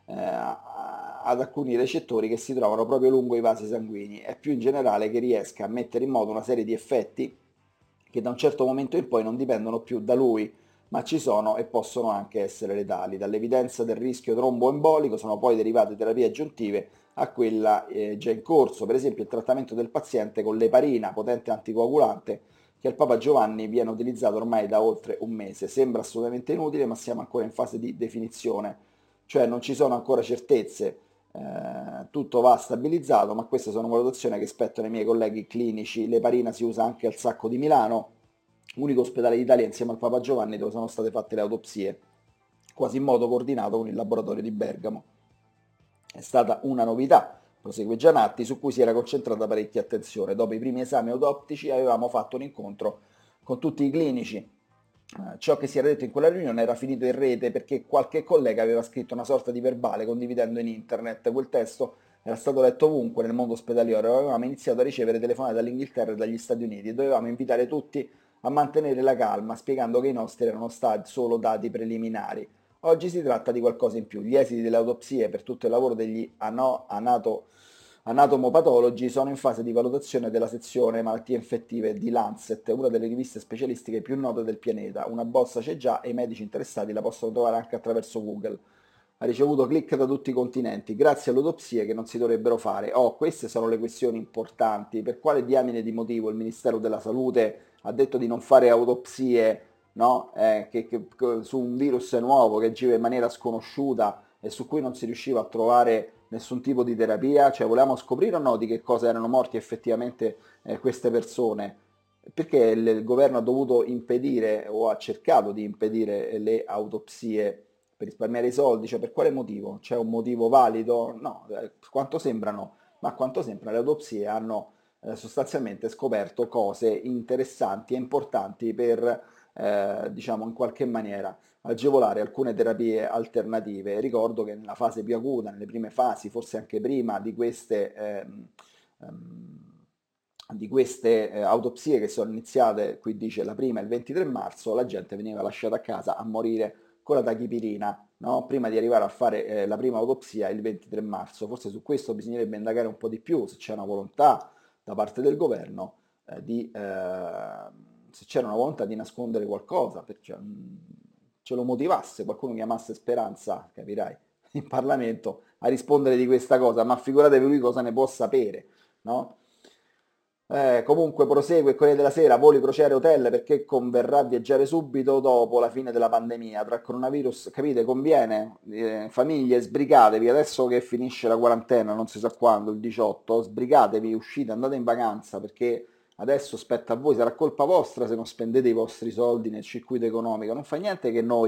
ad alcuni recettori che si trovano proprio lungo i vasi sanguigni e più in generale che riesca a mettere in moto una serie di effetti che da un certo momento in poi non dipendono più da lui, ma ci sono e possono anche essere letali. Dall'evidenza del rischio tromboembolico sono poi derivate terapie aggiuntive a quella già in corso, per esempio il trattamento del paziente con l'eparina, potente anticoagulante, che al Papa Giovanni viene utilizzato ormai da oltre un mese. Sembra assolutamente inutile, ma siamo ancora in fase di definizione, cioè non ci sono ancora certezze, tutto va stabilizzato, ma queste sono valutazioni che spettano ai miei colleghi clinici. L'eparina si usa anche al Sacco di Milano, unico ospedale d'Italia insieme al Papa Giovanni dove sono state fatte le autopsie, quasi in modo coordinato con il laboratorio di Bergamo. È stata una novità, prosegue Gianatti, su cui si era concentrata parecchia attenzione. Dopo i primi esami autoptici avevamo fatto un incontro con tutti i clinici. Ciò che si era detto in quella riunione era finito in rete perché qualche collega aveva scritto una sorta di verbale condividendo in internet. Quel testo era stato letto ovunque nel mondo ospedaliero e avevamo iniziato a ricevere telefonate dall'Inghilterra e dagli Stati Uniti e dovevamo invitare tutti a mantenere la calma, spiegando che i nostri erano stati solo dati preliminari. Oggi si tratta di qualcosa in più. Gli esiti delle autopsie per tutto il lavoro degli anatomopatologi sono in fase di valutazione della sezione malattie infettive di Lancet, una delle riviste specialistiche più note del pianeta. Una bozza c'è già e i medici interessati la possono trovare anche attraverso Google. Ha ricevuto click da tutti i continenti, grazie alle autopsie che non si dovrebbero fare. Oh, queste sono le questioni importanti. Per quale diamine di motivo il Ministero della Salute ha detto di non fare autopsie, no? Su un virus nuovo che gira in maniera sconosciuta e su cui non si riusciva a trovare nessun tipo di terapia? Cioè, volevamo scoprire o no di che cosa erano morti effettivamente queste persone? Perché il governo ha dovuto impedire o ha cercato di impedire le autopsie per risparmiare i soldi? Cioè, per quale motivo? C'è un motivo valido? No, quanto sembrano, ma quanto sembra le autopsie hanno sostanzialmente scoperto cose interessanti e importanti per, diciamo, in qualche maniera agevolare alcune terapie alternative. Ricordo che nella fase più acuta, nelle prime fasi, forse anche prima ehm, di queste autopsie che sono iniziate, qui dice la prima il 23 marzo, la gente veniva lasciata a casa a morire con la tachipirina, no? Prima di arrivare a fare la prima autopsia il 23 marzo. Forse su questo bisognerebbe indagare un po' di più, se c'è una volontà da parte del governo se c'era una volontà di nascondere qualcosa, perché ce lo motivasse, qualcuno chiamasse Speranza, capirai, in Parlamento a rispondere di questa cosa, ma figuratevi lui cosa ne può sapere, no? Comunque prosegue il Corriere della Sera, voli, crociere, hotel, perché converrà viaggiare subito dopo la fine della pandemia. Tra coronavirus, capite, conviene, famiglie, sbrigatevi, adesso che finisce la quarantena, non si sa quando, il 18, sbrigatevi, uscite, andate in vacanza, perché adesso spetta a voi, sarà colpa vostra se non spendete i vostri soldi nel circuito economico. Non fa niente che noi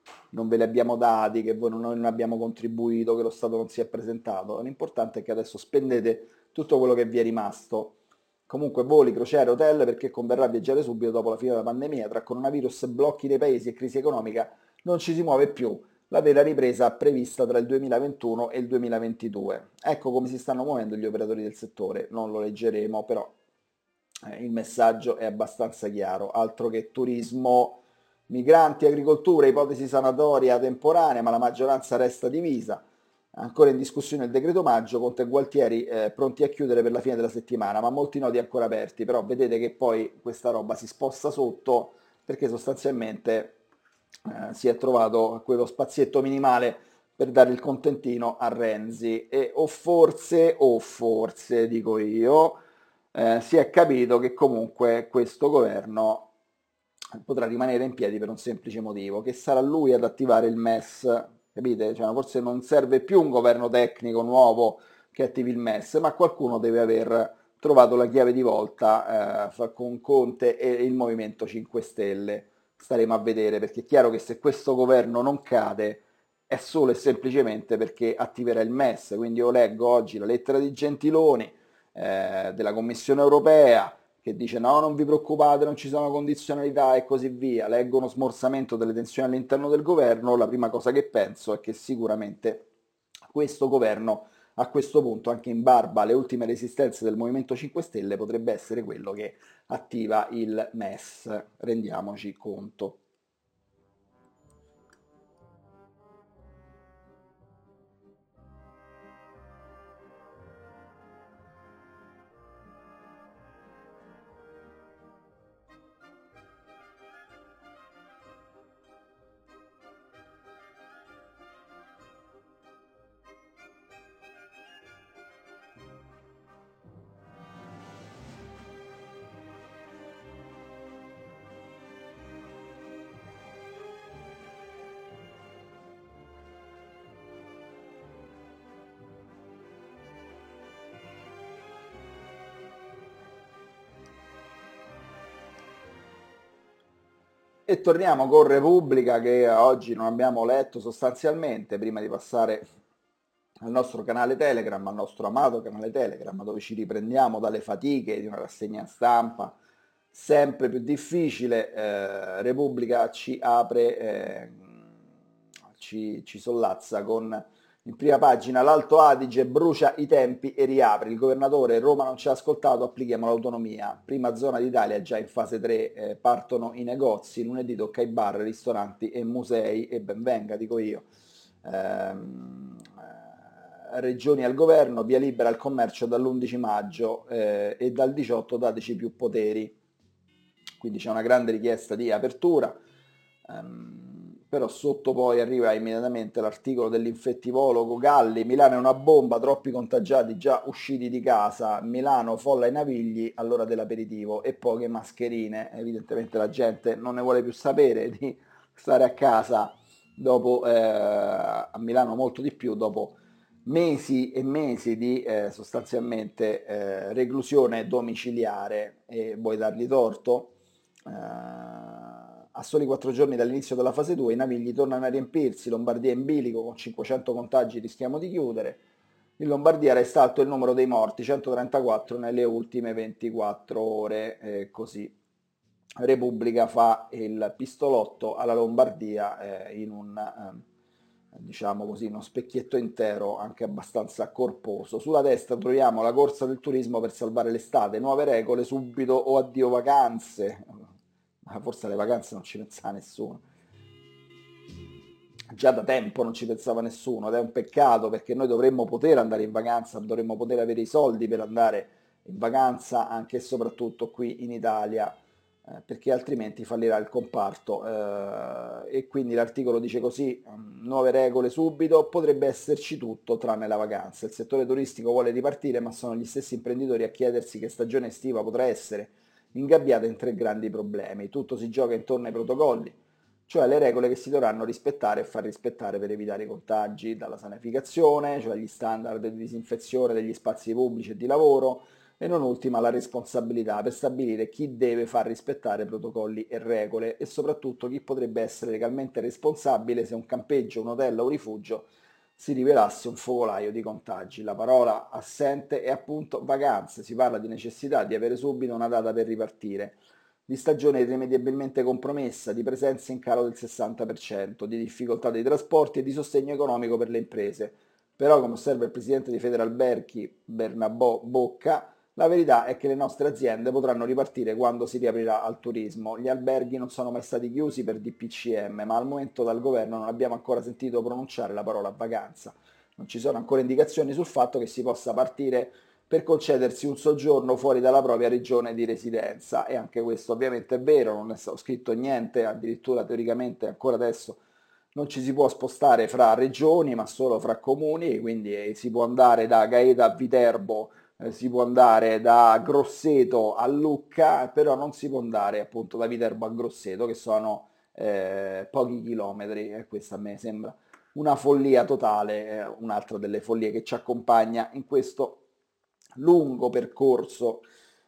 non ve li abbiamo dati, che noi non abbiamo contribuito, che lo Stato non si è presentato. L'importante è che adesso spendete tutto quello che vi è rimasto. Comunque voli, crociere, hotel, perché converrà viaggiare subito dopo la fine della pandemia. Tra coronavirus, blocchi dei paesi e crisi economica non ci si muove più. La vera ripresa prevista tra il 2021 e il 2022. Ecco come si stanno muovendo gli operatori del settore. Non lo leggeremo, però il messaggio è abbastanza chiaro. Altro che turismo, migranti, agricoltura, ipotesi sanatoria temporanea, ma la maggioranza resta divisa. Ancora in discussione il decreto maggio, Conte e Gualtieri pronti a chiudere per la fine della settimana, ma molti nodi ancora aperti. Però vedete che poi questa roba si sposta sotto perché sostanzialmente si è trovato quello spazietto minimale per dare il contentino a Renzi e o forse dico io, si è capito che comunque questo governo potrà rimanere in piedi per un semplice motivo, che sarà lui ad attivare il MES, capite? Cioè, forse non serve più un governo tecnico nuovo che attivi il MES, ma qualcuno deve aver trovato la chiave di volta con Conte e il Movimento 5 Stelle. Staremo a vedere, perché è chiaro che se questo governo non cade è solo e semplicemente perché attiverà il MES. Quindi io leggo oggi la lettera di Gentiloni della Commissione europea che dice no, non vi preoccupate, non ci sono condizionalità e così via. Leggo uno smorzamento delle tensioni all'interno del governo, la prima cosa che penso è che sicuramente questo governo a questo punto, anche in barba alle ultime resistenze del Movimento 5 Stelle, potrebbe essere quello che attiva il MES, rendiamoci conto. E torniamo con Repubblica che oggi non abbiamo letto sostanzialmente, prima di passare al nostro canale Telegram, al nostro amato canale Telegram, dove ci riprendiamo dalle fatiche di una rassegna stampa sempre più difficile. Repubblica ci apre, ci sollazza con in prima pagina l'Alto Adige brucia i tempi e riapre. Il governatore Roma non ci ha ascoltato, applichiamo l'autonomia. Prima zona d'Italia già in fase 3, partono i negozi, lunedì tocca ai bar, ristoranti e musei e ben venga, dico io. Regioni al governo, via libera al commercio dall'11 maggio e dal 18 dateci più poteri. Quindi c'è una grande richiesta di apertura. Però sotto poi arriva immediatamente l'articolo dell'infettivologo Galli, Milano è una bomba, troppi contagiati già usciti di casa, Milano folla ai Navigli all'ora dell'aperitivo e poche mascherine, evidentemente la gente non ne vuole più sapere di stare a casa dopo, a Milano molto di più, dopo mesi e mesi di sostanzialmente reclusione domiciliare e vuoi dargli torto? A soli 4 giorni dall'inizio della fase 2 i Navigli tornano a riempirsi, Lombardia in bilico con 500 contagi rischiamo di chiudere. In Lombardia resta alto il numero dei morti, 134 nelle ultime 24 ore, così. Repubblica fa il pistolotto alla Lombardia in un, diciamo così, uno specchietto intero anche abbastanza corposo. Sulla destra troviamo la corsa del turismo per salvare l'estate, nuove regole subito o addio vacanze. Ma forse alle vacanze non ci pensava nessuno. Già da tempo non ci pensava nessuno ed è un peccato perché noi dovremmo poter andare in vacanza, dovremmo poter avere i soldi per andare in vacanza anche e soprattutto qui in Italia, perché altrimenti fallirà il comparto. E quindi l'articolo dice così, nuove regole subito, potrebbe esserci tutto tranne la vacanza. Il settore turistico vuole ripartire, ma sono gli stessi imprenditori a chiedersi che stagione estiva potrà essere ingabbiata in tre grandi problemi. Tutto si gioca intorno ai protocolli, cioè le regole che si dovranno rispettare e far rispettare per evitare i contagi, dalla sanificazione, cioè gli standard di disinfezione degli spazi pubblici e di lavoro, e non ultima la responsabilità per stabilire chi deve far rispettare protocolli e regole e soprattutto chi potrebbe essere legalmente responsabile se un campeggio, un hotel o un rifugio si rivelasse un focolaio di contagi. La parola assente è appunto vacanze, si parla di necessità di avere subito una data per ripartire, di stagione irrimediabilmente compromessa, di presenza in calo del 60%, di difficoltà dei trasporti e di sostegno economico per le imprese. Però, come osserva il presidente di Federalberghi, Bernabò Bocca, la verità è che le nostre aziende potranno ripartire quando si riaprirà al turismo. Gli alberghi non sono mai stati chiusi per DPCM, ma al momento dal governo non abbiamo ancora sentito pronunciare la parola vacanza. Non ci sono ancora indicazioni sul fatto che si possa partire per concedersi un soggiorno fuori dalla propria regione di residenza. E anche questo ovviamente è vero, non è stato scritto niente, addirittura teoricamente ancora adesso non ci si può spostare fra regioni, ma solo fra comuni, quindi si può andare da Gaeta a Viterbo, si può andare da Grosseto a Lucca, però non si può andare appunto da Viterbo a Grosseto, che sono pochi chilometri, e questa a me sembra una follia totale, un'altra delle follie che ci accompagna in questo lungo percorso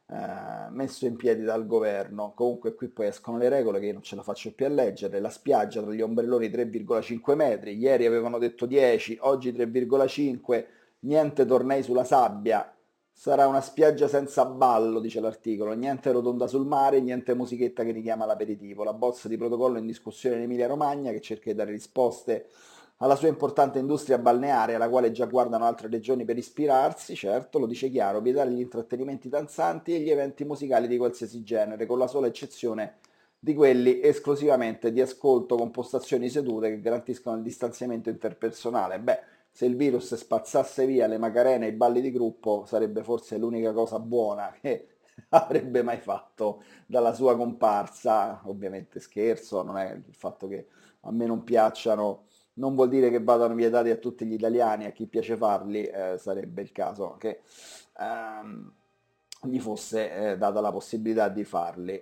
messo in piedi dal governo. Comunque qui poi escono le regole che io non ce la faccio più a leggere. La spiaggia tra gli ombrelloni 3,5 metri, ieri avevano detto 10, oggi 3,5, niente tornei sulla sabbia. Sarà una spiaggia senza ballo, dice l'articolo, niente rotonda sul mare, niente musichetta che richiama l'aperitivo. La bozza di protocollo in discussione in Emilia-Romagna che cerca di dare risposte alla sua importante industria balneare, alla quale già guardano altre regioni per ispirarsi, certo, lo dice chiaro, vietare gli intrattenimenti danzanti e gli eventi musicali di qualsiasi genere, con la sola eccezione di quelli esclusivamente di ascolto con postazioni sedute che garantiscono il distanziamento interpersonale. Beh, se il virus spazzasse via le macarene e i balli di gruppo, sarebbe forse l'unica cosa buona che avrebbe mai fatto dalla sua comparsa. Ovviamente scherzo, non è il fatto che a me non piacciono non vuol dire che vadano vietati a tutti gli italiani, a chi piace farli, sarebbe il caso che ehm, gli fosse data la possibilità di farli.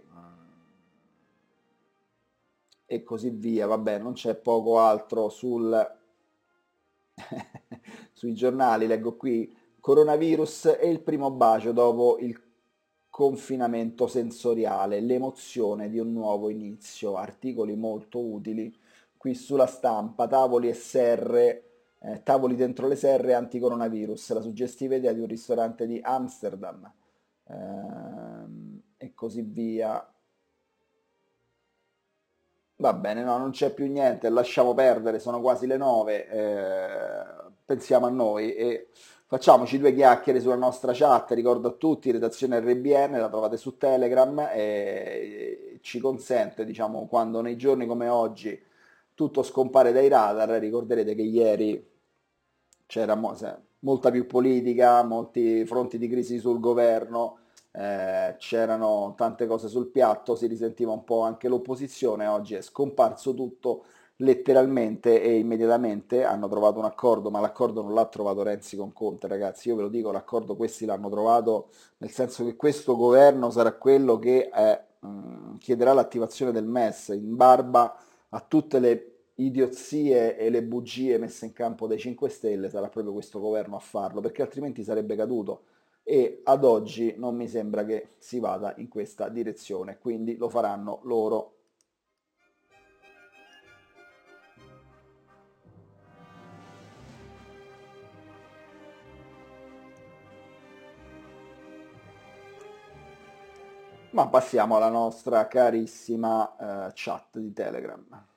E così via. Vabbè, non c'è poco altro sui giornali, leggo qui, coronavirus e il primo bacio dopo il confinamento sensoriale, l'emozione di un nuovo inizio, articoli molto utili qui sulla stampa, tavoli e serre, tavoli dentro le serre anti-coronavirus, la suggestiva idea di un ristorante di Amsterdam, e così via. Va bene, no, non c'è più niente, lasciamo perdere, sono quasi le 9, pensiamo a noi e facciamoci due chiacchiere sulla nostra chat, ricordo a tutti, redazione RBN, la trovate su Telegram e ci consente, diciamo, quando nei giorni come oggi tutto scompare dai radar, ricorderete che ieri c'era molta più politica, molti fronti di crisi sul governo, c'erano tante cose sul piatto, si risentiva un po' anche l'opposizione, oggi è scomparso tutto letteralmente e immediatamente hanno trovato un accordo, ma l'accordo non l'ha trovato Renzi con Conte, ragazzi, io ve lo dico, l'accordo questi l'hanno trovato nel senso che questo governo sarà quello che chiederà l'attivazione del MES in barba a tutte le idiozie e le bugie messe in campo dai 5 Stelle, sarà proprio questo governo a farlo, perché altrimenti sarebbe caduto e ad oggi non mi sembra che si vada in questa direzione, quindi lo faranno loro. Ma passiamo alla nostra carissima chat di Telegram.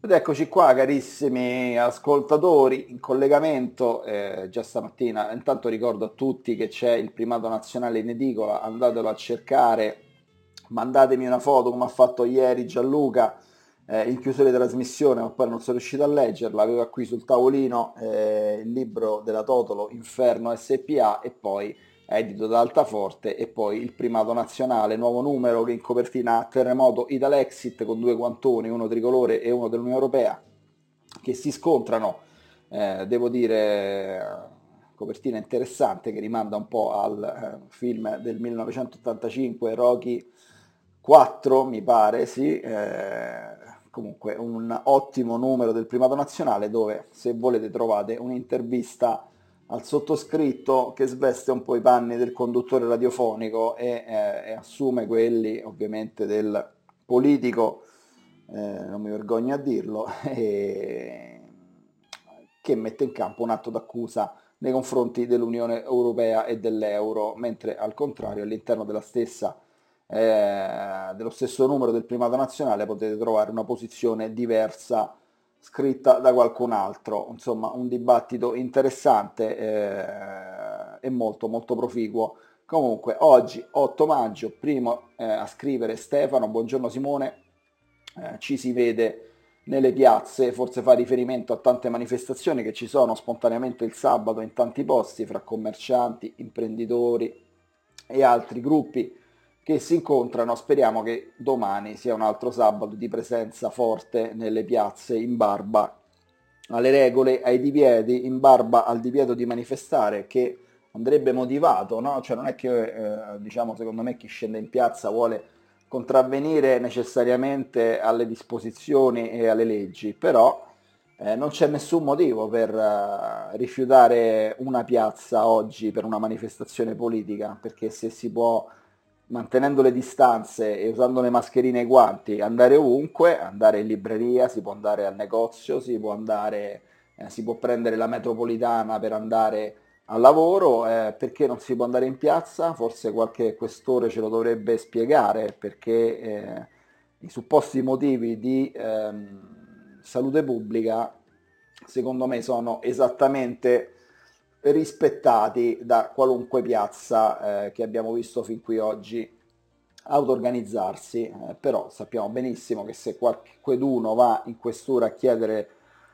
Ed eccoci qua, carissimi ascoltatori, in collegamento già stamattina. Intanto ricordo a tutti che c'è il primato nazionale in edicola, andatelo a cercare, mandatemi una foto come ha fatto ieri Gianluca in chiusura di trasmissione, ma poi non sono riuscito a leggerla. Aveva qui sul tavolino il libro della Totolo, Inferno SPA, e poi edito da Altaforte, e poi il primato nazionale, nuovo numero, che in copertina ha Terremoto Italexit con due guantoni, uno tricolore e uno dell'Unione Europea, che si scontrano, devo dire, copertina interessante che rimanda un po' al film del 1985, Rocky 4 mi pare, sì, comunque un ottimo numero del primato nazionale, dove se volete trovate un'intervista al sottoscritto che sveste un po' i panni del conduttore radiofonico e assume quelli ovviamente del politico, non mi vergogno a dirlo, che mette in campo un atto d'accusa nei confronti dell'Unione Europea e dell'euro, mentre al contrario all'interno della stessa, dello stesso numero del primato nazionale potete trovare una posizione diversa scritta da qualcun altro. Insomma, un dibattito interessante e molto molto proficuo. Comunque, oggi 8 maggio, primo a scrivere Stefano, buongiorno Simone, ci si vede nelle piazze, forse fa riferimento a tante manifestazioni che ci sono spontaneamente il sabato in tanti posti, fra commercianti, imprenditori e altri gruppi che si incontrano. Speriamo che domani sia un altro sabato di presenza forte nelle piazze, in barba alle regole, ai divieti, in barba al divieto di manifestare, che andrebbe motivato, no? Cioè non è che, diciamo, secondo me chi scende in piazza vuole contravvenire necessariamente alle disposizioni e alle leggi, però non c'è nessun motivo per rifiutare una piazza oggi per una manifestazione politica, perché se si può, mantenendo le distanze e usando le mascherine e i guanti, andare ovunque, andare in libreria, si può andare al negozio, si può andare, si può prendere la metropolitana per andare al lavoro, perché non si può andare in piazza? Forse qualche questore ce lo dovrebbe spiegare, perché i supposti motivi di salute pubblica, secondo me, sono esattamente rispettati da qualunque piazza che abbiamo visto fin qui oggi auto-organizzarsi, però sappiamo benissimo che se qualcuno va in questura a chiedere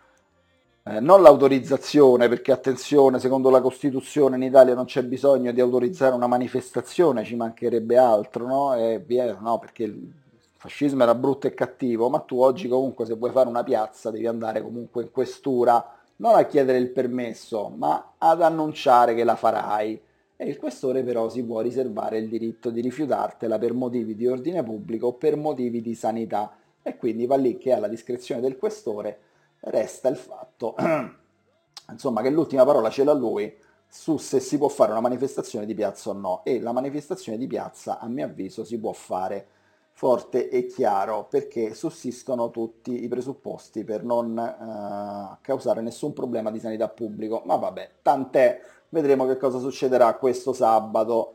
non l'autorizzazione, perché attenzione, secondo la Costituzione in Italia non c'è bisogno di autorizzare una manifestazione, ci mancherebbe altro, no? No, perché il fascismo era brutto e cattivo, ma tu oggi comunque se vuoi fare una piazza devi andare comunque in questura, non a chiedere il permesso, ma ad annunciare che la farai. E il questore però si può riservare il diritto di rifiutartela per motivi di ordine pubblico o per motivi di sanità. E quindi va lì che alla discrezione del questore resta il fatto, insomma, che l'ultima parola ce l'ha lui su se si può fare una manifestazione di piazza o no. E la manifestazione di piazza, a mio avviso, si può fare forte e chiaro, perché sussistono tutti i presupposti per non causare nessun problema di sanità pubblico. Ma vabbè, tant'è, vedremo che cosa succederà questo sabato.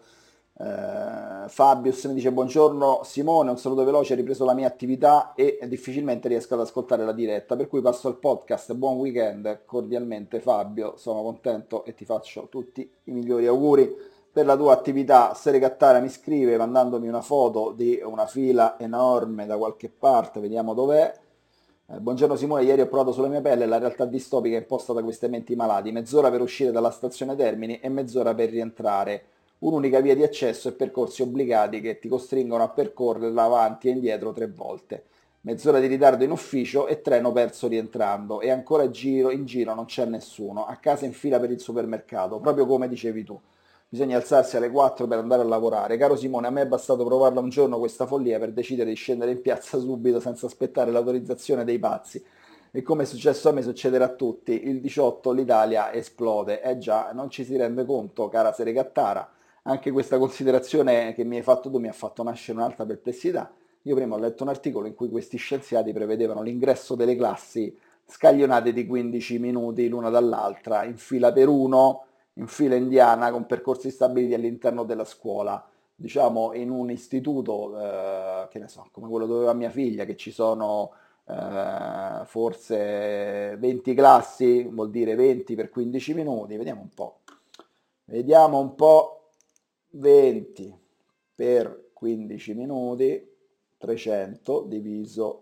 Fabius mi dice buongiorno Simone, un saluto veloce, ho ripreso la mia attività e difficilmente riesco ad ascoltare la diretta, per cui passo al podcast. Buon weekend, cordialmente Fabio, sono contento e ti faccio tutti i migliori auguri per la tua attività. Sere Cattara mi scrive mandandomi una foto di una fila enorme da qualche parte, vediamo dov'è. Buongiorno Simone, ieri ho provato sulla mia pelle la realtà distopica imposta da queste menti malati, mezz'ora per uscire dalla stazione Termini e mezz'ora per rientrare, un'unica via di accesso e percorsi obbligati che ti costringono a percorrerla avanti e indietro 3 volte, mezz'ora di ritardo in ufficio e treno perso rientrando, e ancora giro in giro non c'è nessuno, a casa in fila per il supermercato, proprio come dicevi tu. Bisogna alzarsi alle 4 per andare a lavorare. Caro Simone, a me è bastato provarla un giorno questa follia per decidere di scendere in piazza subito senza aspettare l'autorizzazione dei pazzi. E come è successo a me succederà a tutti. Il 18 l'Italia esplode. Eh già, non ci si rende conto, cara Sere Cattara. Anche questa considerazione che mi hai fatto tu mi ha fatto nascere un'altra perplessità. Io prima ho letto un articolo in cui questi scienziati prevedevano l'ingresso delle classi scaglionate di 15 minuti l'una dall'altra, in fila per uno, in fila indiana, con percorsi stabiliti all'interno della scuola. Diciamo in un istituto, che ne so, come quello dove va mia figlia, che ci sono forse 20 classi, vuol dire 20 per 15 minuti, vediamo un po', 20 per 15 minuti, 300 diviso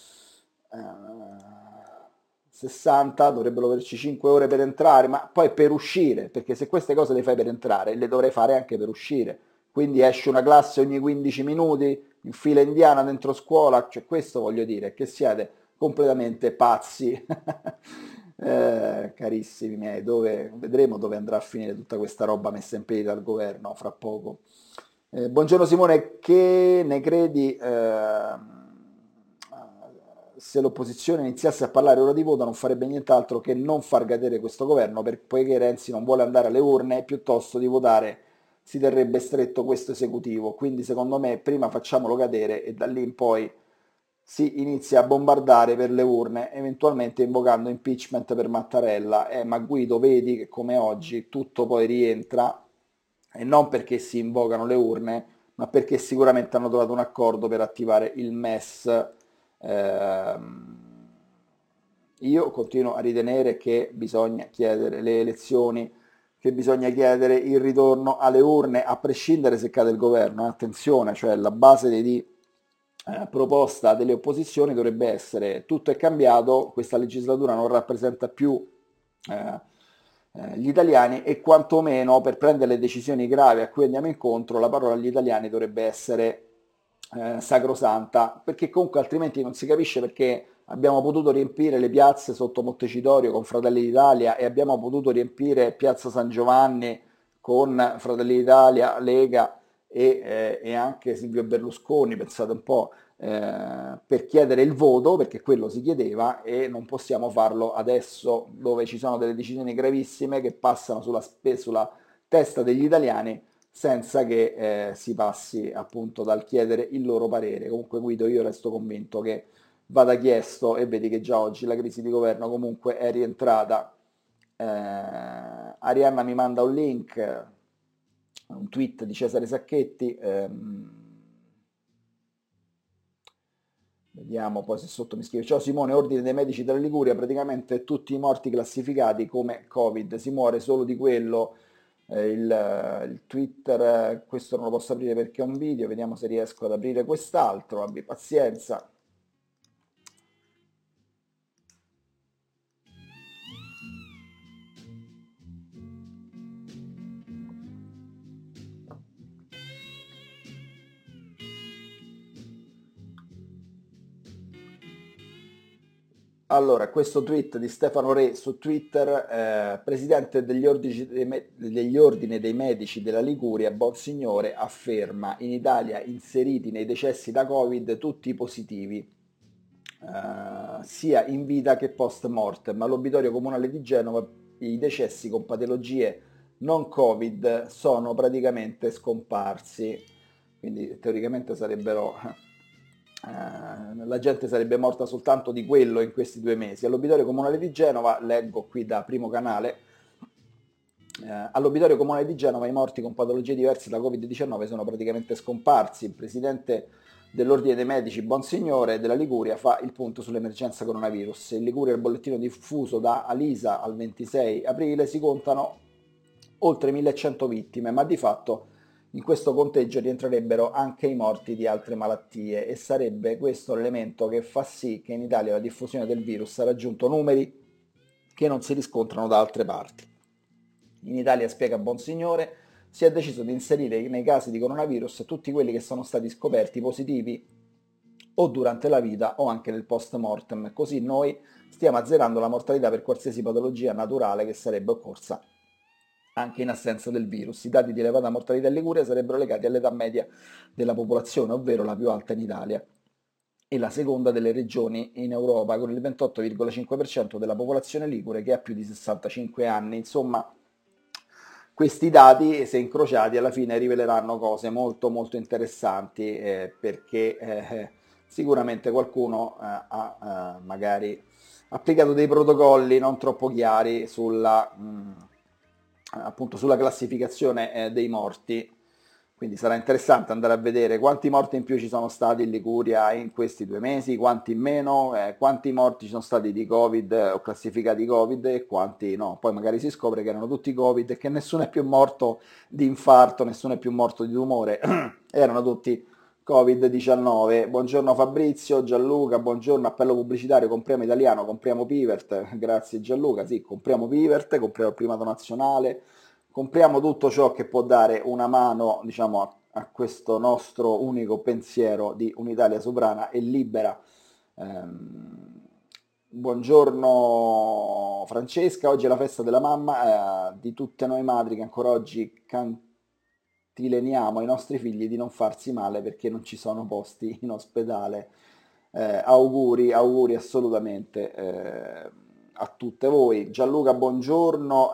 60, dovrebbero averci 5 ore per entrare, ma poi per uscire, perché se queste cose le fai per entrare, le dovrei fare anche per uscire. Quindi esce una classe ogni 15 minuti in fila indiana dentro scuola, cioè questo voglio dire, che siete completamente pazzi. Carissimi miei, vedremo dove andrà a finire tutta questa roba messa in piedi dal governo fra poco. Buongiorno Simone, che ne credi se l'opposizione iniziasse a parlare ora di voto non farebbe nient'altro che non far cadere questo governo, poiché Renzi non vuole andare alle urne, piuttosto di votare si terrebbe stretto questo esecutivo. Quindi secondo me prima facciamolo cadere e da lì in poi si inizia a bombardare per le urne, eventualmente invocando impeachment per Mattarella. Ma Guido, vedi che come oggi tutto poi rientra, e non perché si invocano le urne, ma perché sicuramente hanno trovato un accordo per attivare il MES. Io continuo a ritenere che bisogna chiedere le elezioni, che bisogna chiedere il ritorno alle urne, a prescindere se cade il governo. Attenzione, cioè la base di proposta delle opposizioni dovrebbe essere: tutto è cambiato, questa legislatura non rappresenta più eh, gli italiani, e quantomeno per prendere le decisioni gravi a cui andiamo incontro la parola agli italiani dovrebbe essere sacrosanta, perché comunque altrimenti non si capisce perché abbiamo potuto riempire le piazze sotto Montecitorio con Fratelli d'Italia e abbiamo potuto riempire Piazza San Giovanni con Fratelli d'Italia, Lega e anche Silvio Berlusconi, pensate un po', per chiedere il voto, perché quello si chiedeva, e non possiamo farlo adesso dove ci sono delle decisioni gravissime che passano sulla testa degli italiani senza che si passi appunto dal chiedere il loro parere. Comunque Guido, io resto convinto che vada chiesto, e vedi che già oggi la crisi di governo comunque è rientrata. Arianna mi manda un link, un tweet di Cesare Sacchetti. Vediamo poi se sotto mi scrive: ciao Simone, ordine dei medici della Liguria, praticamente tutti i morti classificati come Covid, si muore solo di quello. Il Twitter, questo non lo posso aprire perché è un video, vediamo se riesco ad aprire quest'altro, abbi pazienza. Allora, questo tweet di Stefano Re su Twitter, presidente degli ordini dei medici della Liguria, Bonsignore, afferma: in Italia inseriti nei decessi da Covid tutti positivi, sia in vita che post mortem. All'obitorio comunale di Genova i decessi con patologie non Covid sono praticamente scomparsi, quindi teoricamente la gente sarebbe morta soltanto di quello in questi 2 mesi. All'obitorio comunale di Genova, leggo qui da Primo Canale, all'obitorio comunale di Genova i morti con patologie diverse da Covid-19 sono praticamente scomparsi. Il presidente dell'Ordine dei Medici Bonsignore della Liguria fa il punto sull'emergenza coronavirus. In Liguria, il bollettino diffuso da Alisa al 26 aprile, si contano oltre 1100 vittime, ma di fatto in questo conteggio rientrerebbero anche i morti di altre malattie, e sarebbe questo l'elemento che fa sì che in Italia la diffusione del virus ha raggiunto numeri che non si riscontrano da altre parti. In Italia, spiega Bonsignore, si è deciso di inserire nei casi di coronavirus tutti quelli che sono stati scoperti positivi o durante la vita o anche nel post mortem, così noi stiamo azzerando la mortalità per qualsiasi patologia naturale che sarebbe occorsa anche in assenza del virus. I dati di elevata mortalità in Liguria sarebbero legati all'età media della popolazione, ovvero la più alta in Italia e la seconda delle regioni in Europa, con il 28,5% della popolazione ligure che ha più di 65 anni. Insomma, questi dati, se incrociati, alla fine riveleranno cose molto molto interessanti, perché sicuramente qualcuno ha magari applicato dei protocolli non troppo chiari appunto sulla classificazione dei morti. Quindi sarà interessante andare a vedere quanti morti in più ci sono stati in Liguria in questi 2 mesi, quanti in meno, quanti morti ci sono stati di Covid o classificati Covid e quanti no. Poi magari si scopre che erano tutti Covid e che nessuno è più morto di infarto, nessuno è più morto di tumore, erano tutti Covid-19. Buongiorno Fabrizio, Gianluca, buongiorno, appello pubblicitario, compriamo italiano, compriamo Pivert, grazie Gianluca, sì, compriamo Pivert, compriamo il primato nazionale, compriamo tutto ciò che può dare una mano, diciamo, a questo nostro unico pensiero di un'Italia sovrana e libera. Buongiorno Francesca, oggi è la festa della mamma, di tutte noi madri che ancora oggi cantileniamo ai nostri figli di non farsi male perché non ci sono posti in ospedale. Auguri, auguri assolutamente a tutte voi. Gianluca, buongiorno.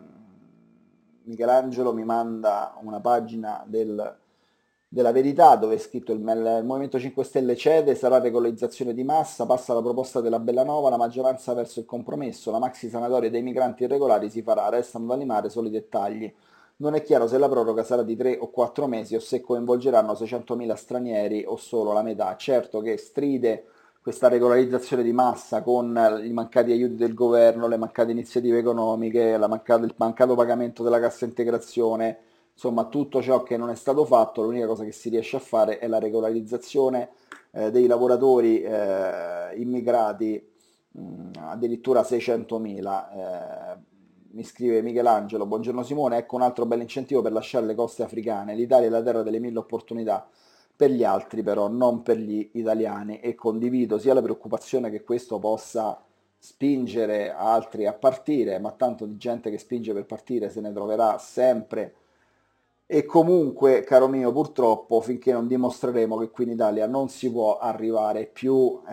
Michelangelo mi manda una pagina della Verità dove è scritto il Movimento 5 Stelle cede, sarà regolarizzazione di massa, passa la proposta della Bellanova, la maggioranza verso il compromesso, la maxi sanatoria dei migranti irregolari si farà, restano da limare solo i dettagli. Non è chiaro se la proroga sarà di 3 o 4 mesi o se coinvolgeranno 600.000 stranieri o solo la metà. Certo che stride questa regolarizzazione di massa con i mancati aiuti del governo, le mancate iniziative economiche, il mancato pagamento della cassa integrazione, insomma tutto ciò che non è stato fatto, l'unica cosa che si riesce a fare è la regolarizzazione dei lavoratori immigrati, addirittura 600.000. Mi scrive Michelangelo, buongiorno Simone, ecco un altro bel incentivo per lasciare le coste africane. L'Italia è la terra delle mille opportunità per gli altri però, non per gli italiani e condivido sia la preoccupazione che questo possa spingere altri a partire, ma tanto di gente che spinge per partire se ne troverà sempre e comunque, caro mio, purtroppo finché non dimostreremo che qui in Italia non si può arrivare più.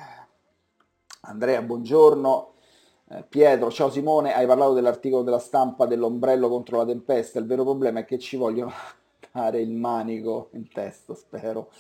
Andrea, buongiorno. Pietro, ciao Simone, hai parlato dell'articolo della stampa dell'ombrello contro la tempesta. Il vero problema è che ci vogliono dare il manico in testa, spero.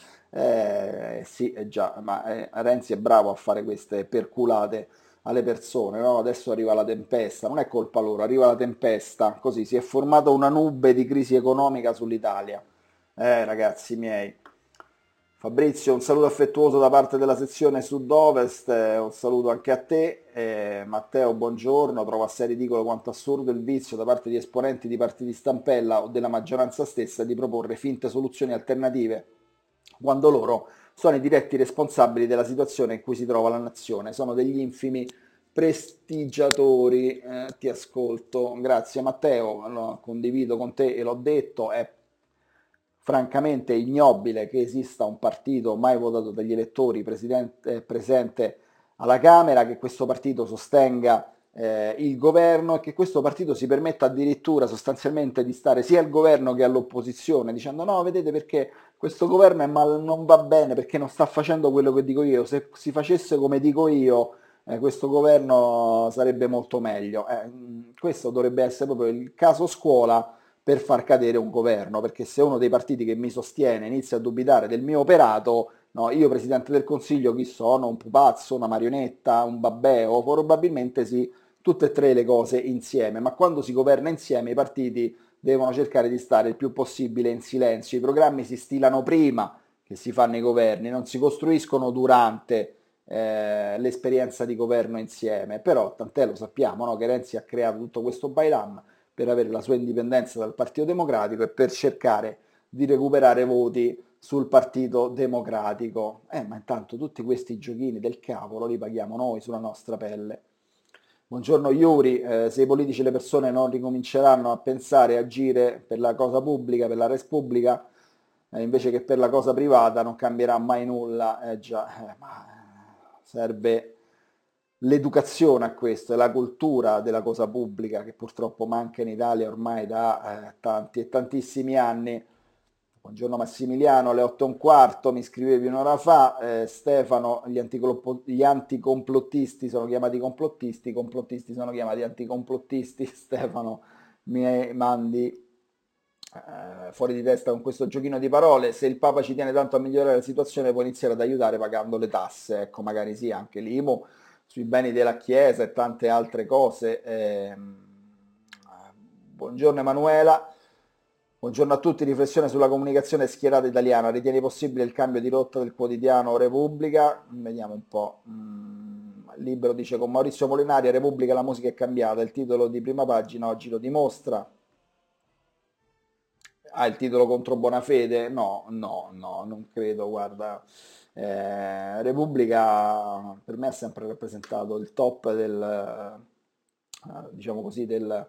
Sì, già, ma Renzi è bravo a fare queste perculate alle persone, no? Adesso arriva la tempesta, non è colpa loro, arriva la tempesta, così si è formata una nube di crisi economica sull'Italia. Ragazzi miei. Fabrizio, un saluto affettuoso da parte della sezione sud-ovest, un saluto anche a te. Matteo, buongiorno, trovo assai ridicolo quanto assurdo il vizio da parte di esponenti di partiti stampella o della maggioranza stessa di proporre finte soluzioni alternative, quando loro sono i diretti responsabili della situazione in cui si trova la nazione, sono degli infimi prestigiatori. Ti ascolto, grazie Matteo, allora, condivido con te e l'ho detto, è francamente ignobile che esista un partito mai votato dagli elettori presente alla Camera, che questo partito sostenga il governo e che questo partito si permetta addirittura sostanzialmente di stare sia al governo che all'opposizione, dicendo no, vedete perché questo governo non va bene, perché non sta facendo quello che dico io, se si facesse come dico io questo governo sarebbe molto meglio. Questo dovrebbe essere proprio il caso scuola per far cadere un governo, perché se uno dei partiti che mi sostiene inizia a dubitare del mio operato, no, io Presidente del Consiglio chi sono? Un pupazzo, una marionetta, un babbeo? Probabilmente sì, tutte e tre le cose insieme, ma quando si governa insieme i partiti devono cercare di stare il più possibile in silenzio, i programmi si stilano prima che si fanno i governi, non si costruiscono durante l'esperienza di governo insieme, però tant'è lo sappiamo, no, che Renzi ha creato tutto questo bailam per avere la sua indipendenza dal Partito Democratico e per cercare di recuperare voti sul Partito Democratico. Ma intanto tutti questi giochini del cavolo li paghiamo noi sulla nostra pelle. Buongiorno Iuri, se i politici e le persone non ricominceranno a pensare e agire per la cosa pubblica, per la res pubblica, invece che per la cosa privata, non cambierà mai nulla. Già, ma serve l'educazione a questo e la cultura della cosa pubblica che purtroppo manca in Italia ormai da tanti e tantissimi anni. Buongiorno Massimiliano, alle 8 e un quarto, mi scrivevi un'ora fa, Stefano, gli anticomplottisti sono chiamati complottisti, i complottisti sono chiamati anticomplottisti, Stefano, mi mandi fuori di testa con questo giochino di parole, se il Papa ci tiene tanto a migliorare la situazione può iniziare ad aiutare pagando le tasse, ecco magari sì, anche l'IMU sui beni della Chiesa e tante altre cose. Buongiorno Emanuela. Buongiorno a tutti, riflessione sulla comunicazione schierata italiana. Ritieni possibile il cambio di rotta del quotidiano Repubblica? Vediamo un po'. Libero dice con Maurizio Molinari, a Repubblica la musica è cambiata, il titolo di prima pagina oggi lo dimostra. Ah, il titolo contro Bonafede? No, no, no, non credo, guarda. Repubblica per me ha sempre rappresentato il top diciamo così,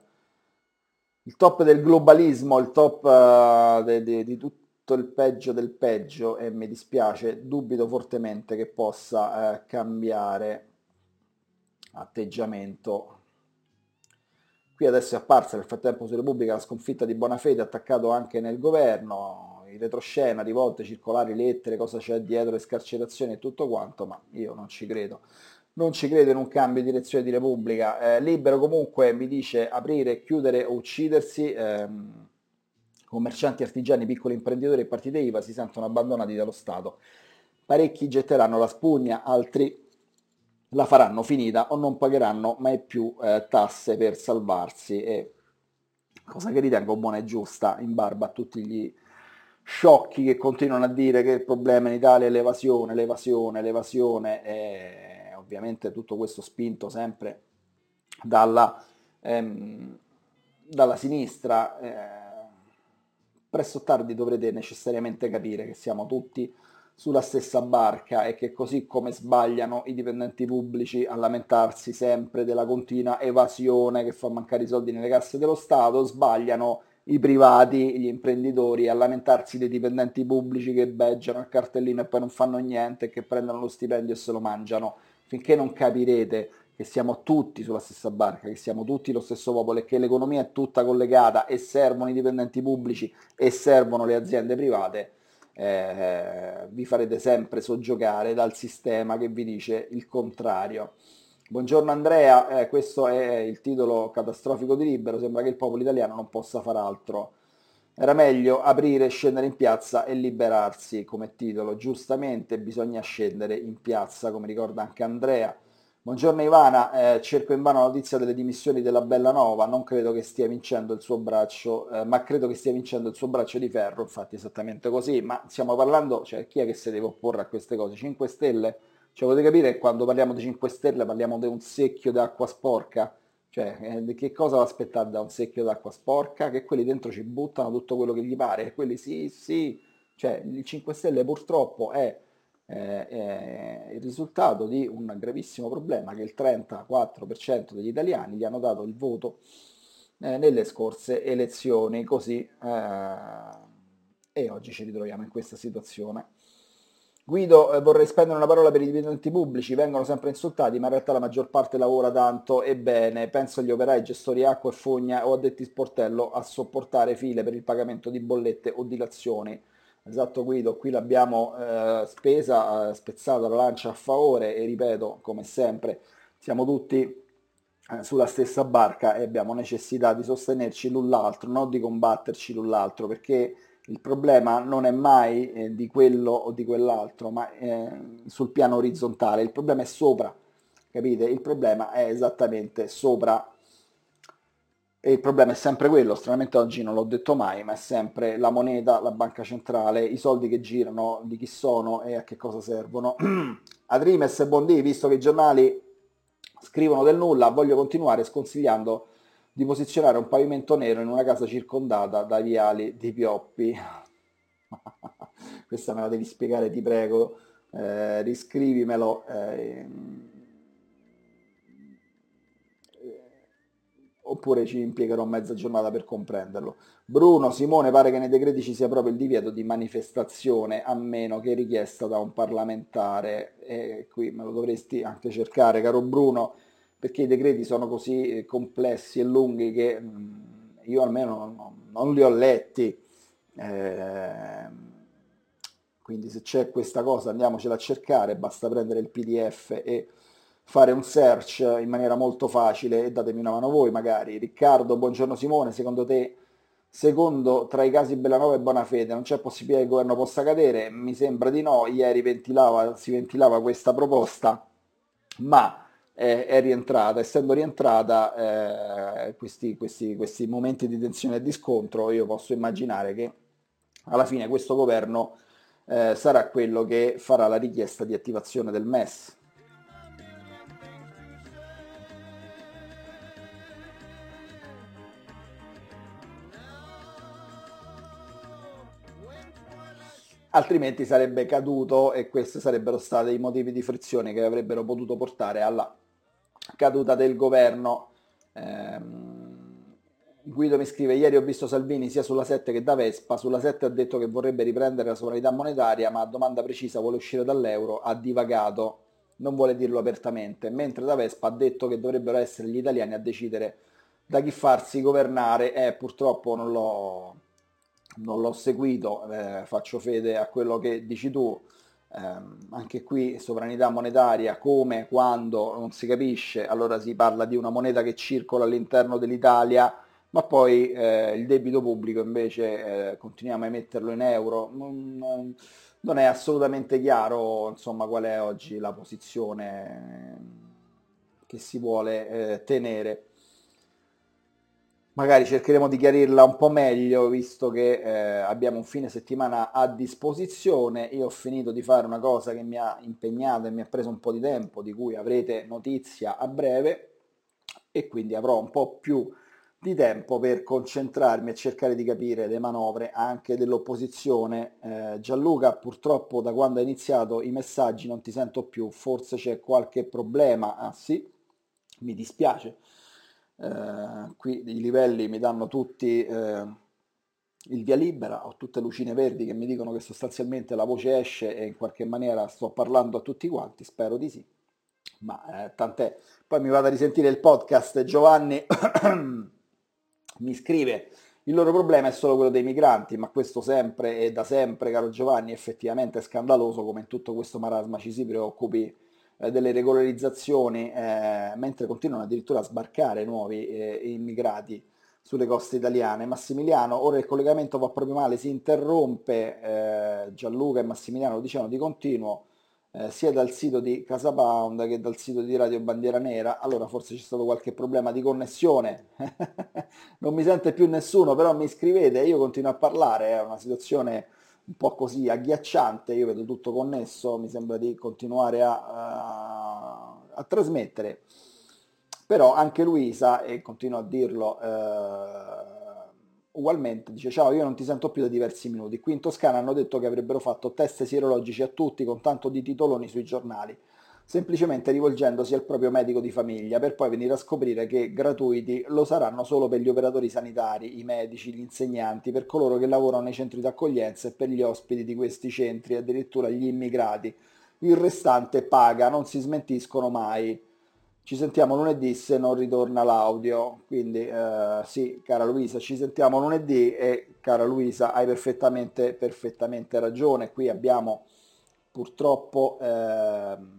il top del globalismo, il top di tutto il peggio del peggio e mi dispiace, dubito fortemente che possa cambiare atteggiamento. Qui adesso è apparsa nel frattempo su Repubblica la sconfitta di Bonafede, attaccato anche nel governo, in retroscena, rivolte, circolari, lettere, cosa c'è dietro le scarcerazioni e tutto quanto, ma io non ci credo. Non ci credo in un cambio di direzione di Repubblica. Libero comunque mi dice aprire, chiudere o uccidersi. Commercianti, artigiani, piccoli imprenditori e partite IVA si sentono abbandonati dallo Stato. Parecchi getteranno la spugna, altri la faranno finita o non pagheranno mai più tasse per salvarsi. E cosa che ritengo buona e giusta in barba a tutti gli sciocchi che continuano a dire che il problema in Italia è l'evasione, l'evasione, l'evasione e ovviamente tutto questo spinto sempre dalla, ehm, dalla sinistra. Presto o tardi dovrete necessariamente capire che siamo tutti sulla stessa barca e che così come sbagliano i dipendenti pubblici a lamentarsi sempre della continua evasione che fa mancare i soldi nelle casse dello Stato, sbagliano i privati, gli imprenditori a lamentarsi dei dipendenti pubblici che beggiano il cartellino e poi non fanno niente e che prendono lo stipendio e se lo mangiano. Finché non capirete che siamo tutti sulla stessa barca, che siamo tutti lo stesso popolo e che l'economia è tutta collegata e servono i dipendenti pubblici e servono le aziende private, vi farete sempre soggiogare dal sistema che vi dice il contrario. Buongiorno Andrea, questo è il titolo catastrofico di Libero, sembra che il popolo italiano non possa far altro. Era meglio aprire, scendere in piazza e liberarsi come titolo. Giustamente bisogna scendere in piazza, come ricorda anche Andrea. Buongiorno Ivana, cerco invano la notizia delle dimissioni della Bellanova, non credo che stia vincendo il suo braccio, ma credo che stia vincendo il suo braccio di ferro, infatti esattamente così, ma stiamo parlando, cioè chi è che si deve opporre a queste cose? 5 Stelle? Cioè potete capire che quando parliamo di 5 Stelle parliamo di un secchio d'acqua sporca? Cioè, che cosa va aspettare da un secchio d'acqua sporca? Che quelli dentro ci buttano tutto quello che gli pare, e quelli sì, sì, cioè il 5 Stelle purtroppo è il risultato di un gravissimo problema che il 34% degli italiani gli hanno dato il voto nelle scorse elezioni, così e oggi ci ritroviamo in questa situazione. Guido, vorrei spendere una parola per i dipendenti pubblici, vengono sempre insultati, ma in realtà la maggior parte lavora tanto e bene. Penso agli operai, gestori acqua e fogna o addetti sportello a sopportare file per il pagamento di bollette o dilazioni. Esatto Guido, qui l'abbiamo spesa, spezzata la lancia a favore e ripeto, come sempre, siamo tutti sulla stessa barca e abbiamo necessità di sostenerci l'un l'altro, non di combatterci l'un l'altro, perché il problema non è mai di quello o di quell'altro, ma sul piano orizzontale, il problema è sopra, capite? Il problema è esattamente sopra e il problema è sempre quello, stranamente oggi non l'ho detto mai, ma è sempre la moneta, la banca centrale, i soldi che girano, di chi sono e a che cosa servono. Adrimes e Bondi, visto che i giornali scrivono del nulla, voglio continuare sconsigliando di posizionare un pavimento nero in una casa circondata da viali di pioppi. Questa me la devi spiegare, ti prego. Riscrivimelo. Oppure ci impiegherò mezza giornata per comprenderlo. Bruno, Simone, pare che nei decreti ci sia proprio il divieto di manifestazione, a meno che richiesta da un parlamentare. E qui me lo dovresti anche cercare, caro Bruno, perché i decreti sono così complessi e lunghi che io almeno non li ho letti. Eh, quindi se c'è questa cosa andiamocela a cercare, basta prendere il PDF e fare un search in maniera molto facile e datemi una mano voi magari. Riccardo, buongiorno Simone, secondo te, secondo tra i casi Bellanova e Bonafede non c'è possibilità che il governo possa cadere? Mi sembra di no, ieri si ventilava questa proposta, ma è rientrata. Essendo rientrata, questi momenti di tensione e di scontro, io posso immaginare che alla fine questo governo sarà quello che farà la richiesta di attivazione del MES. Altrimenti sarebbe caduto e questi sarebbero stati i motivi di frizione che avrebbero potuto portare alla caduta del governo. Guido mi scrive, ieri ho visto Salvini sia sulla 7 che da Vespa, sulla 7 ha detto che vorrebbe riprendere la sovranità monetaria, ma a domanda precisa vuole uscire dall'euro, ha divagato, non vuole dirlo apertamente, mentre da Vespa ha detto che dovrebbero essere gli italiani a decidere da chi farsi governare, purtroppo non l'ho seguito, faccio fede a quello che dici tu. Anche qui sovranità monetaria, come, quando, non si capisce, allora si parla di una moneta che circola all'interno dell'Italia, ma poi il debito pubblico invece continuiamo a emetterlo in euro. Non è assolutamente chiaro, insomma, qual è oggi la posizione che si vuole tenere. Magari cercheremo di chiarirla un po' meglio, visto che abbiamo un fine settimana a disposizione. Io ho finito di fare una cosa che mi ha impegnato e mi ha preso un po' di tempo, di cui avrete notizia a breve, e quindi avrò un po' più di tempo per concentrarmi e cercare di capire le manovre anche dell'opposizione. Gianluca, purtroppo da quando hai iniziato i messaggi non ti sento più, forse c'è qualche problema. Ah sì, mi dispiace. Qui i livelli mi danno tutti il via libera, ho tutte lucine verdi che mi dicono che sostanzialmente la voce esce e in qualche maniera sto parlando a tutti quanti, spero di sì, ma tant'è. Poi mi vado a risentire il podcast, Giovanni mi scrive, il loro problema è solo quello dei migranti, ma questo sempre e da sempre, caro Giovanni, effettivamente è scandaloso come in tutto questo marasma ci si preoccupi delle regolarizzazioni, mentre continuano addirittura a sbarcare nuovi immigrati sulle coste italiane. Massimiliano, ora il collegamento va proprio male, si interrompe, Gianluca e Massimiliano lo dicevano di continuo, sia dal sito di Casa Pound che dal sito di Radio Bandiera Nera. Allora forse c'è stato qualche problema di connessione, non mi sente più nessuno, però mi scrivete e io continuo a parlare, è una situazione un po' così agghiacciante, io vedo tutto connesso, mi sembra di continuare a trasmettere. Però anche Luisa, e continuo a dirlo ugualmente, dice ciao, io non ti sento più da diversi minuti. Qui in Toscana hanno detto che avrebbero fatto test sierologici a tutti con tanto di titoloni sui giornali, semplicemente rivolgendosi al proprio medico di famiglia, per poi venire a scoprire che gratuiti lo saranno solo per gli operatori sanitari, i medici, gli insegnanti, per coloro che lavorano nei centri d'accoglienza e per gli ospiti di questi centri, addirittura gli immigrati. Il restante paga, non si smentiscono mai. Ci sentiamo lunedì se non ritorna l'audio, quindi sì, cara Luisa, ci sentiamo lunedì e cara Luisa, hai perfettamente ragione. Qui purtroppo,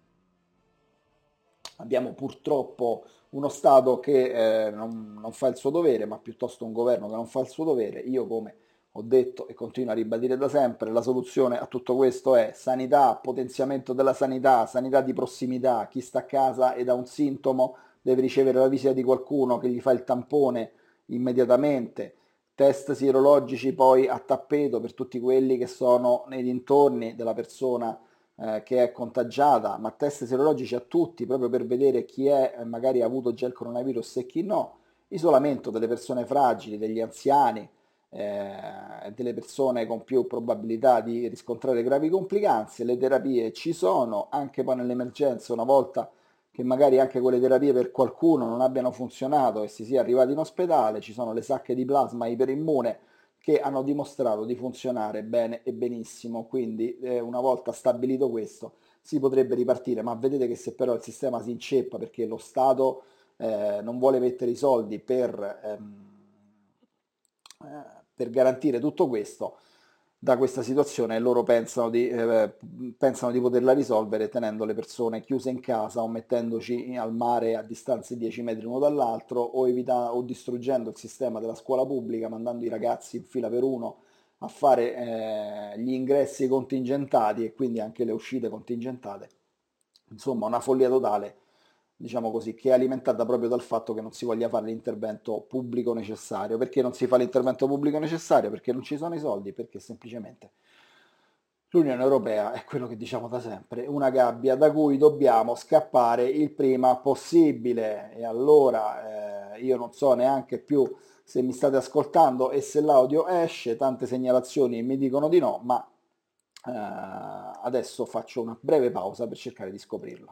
abbiamo purtroppo uno Stato che non fa il suo dovere, ma piuttosto un governo che non fa il suo dovere. Io, come ho detto e continuo a ribadire da sempre, la soluzione a tutto questo è sanità, potenziamento della sanità, sanità di prossimità. Chi sta a casa ed ha un sintomo deve ricevere la visita di qualcuno che gli fa il tampone immediatamente. Test sierologici poi a tappeto per tutti quelli che sono nei dintorni della persona che è contagiata, ma test sierologici a tutti proprio per vedere chi è magari ha avuto già il coronavirus e chi no, isolamento delle persone fragili, degli anziani, delle persone con più probabilità di riscontrare gravi complicanze. Le terapie ci sono, anche poi nell'emergenza, una volta che magari anche quelle terapie per qualcuno non abbiano funzionato e si sia arrivati in ospedale, ci sono le sacche di plasma iperimmune che hanno dimostrato di funzionare bene e benissimo, quindi una volta stabilito questo si potrebbe ripartire, ma vedete che se però il sistema si inceppa perché lo Stato non vuole mettere i soldi per garantire tutto questo, da questa situazione loro pensano di poterla risolvere tenendo le persone chiuse in casa o mettendoci al mare a distanze di 10 metri l'uno dall'altro o distruggendo il sistema della scuola pubblica, mandando i ragazzi in fila per uno a fare gli ingressi contingentati e quindi anche le uscite contingentate. Insomma, una follia totale. diciamo così, che è alimentata proprio dal fatto che non si voglia fare l'intervento pubblico necessario. Perché non si fa l'intervento pubblico necessario? Perché non ci sono i soldi, perché semplicemente l'Unione Europea è quello che diciamo da sempre, una gabbia da cui dobbiamo scappare il prima possibile. E allora io non so neanche più se mi state ascoltando e se l'audio esce, tante segnalazioni mi dicono di no, ma adesso faccio una breve pausa per cercare di scoprirlo.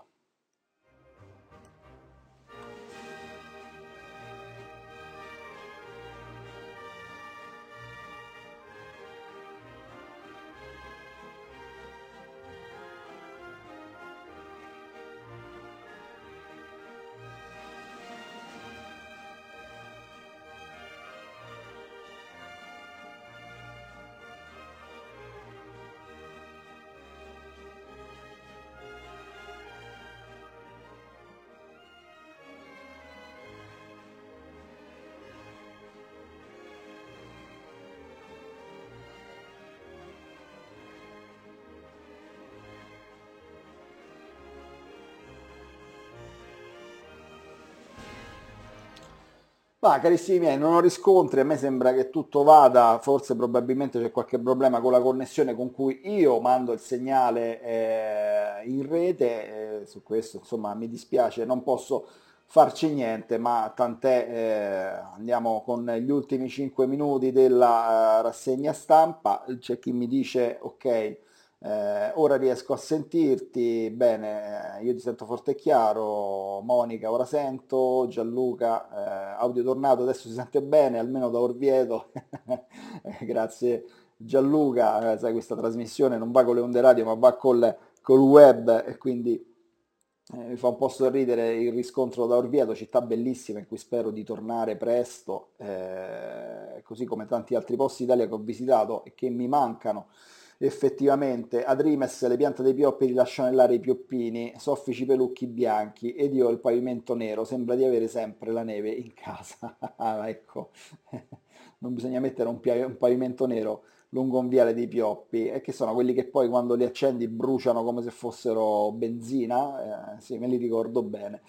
Va, carissimi miei, non ho riscontri, a me sembra che tutto vada, forse probabilmente c'è qualche problema con la connessione con cui io mando il segnale in rete, su questo insomma mi dispiace, non posso farci niente, ma tant'è, andiamo con gli ultimi 5 minuti della rassegna stampa, c'è chi mi dice ok, ora riesco a sentirti bene, io ti sento forte e chiaro, Monica ora sento, Gianluca, audio tornato, adesso si sente bene, almeno da Orvieto, grazie Gianluca, sai questa trasmissione non va con le onde radio ma va col web e quindi mi fa un po' sorridere il riscontro da Orvieto, città bellissima in cui spero di tornare presto, così come tanti altri posti d'Italia che ho visitato e che mi mancano. Effettivamente, ad Rimes le piante dei pioppi rilasciano nell'aria i pioppini, soffici pelucchi bianchi ed io ho il pavimento nero, sembra di avere sempre la neve in casa. Ah, ecco, non bisogna mettere un pavimento nero lungo un viale dei pioppi, e che sono quelli che poi quando li accendi bruciano come se fossero benzina, sì, me li ricordo bene.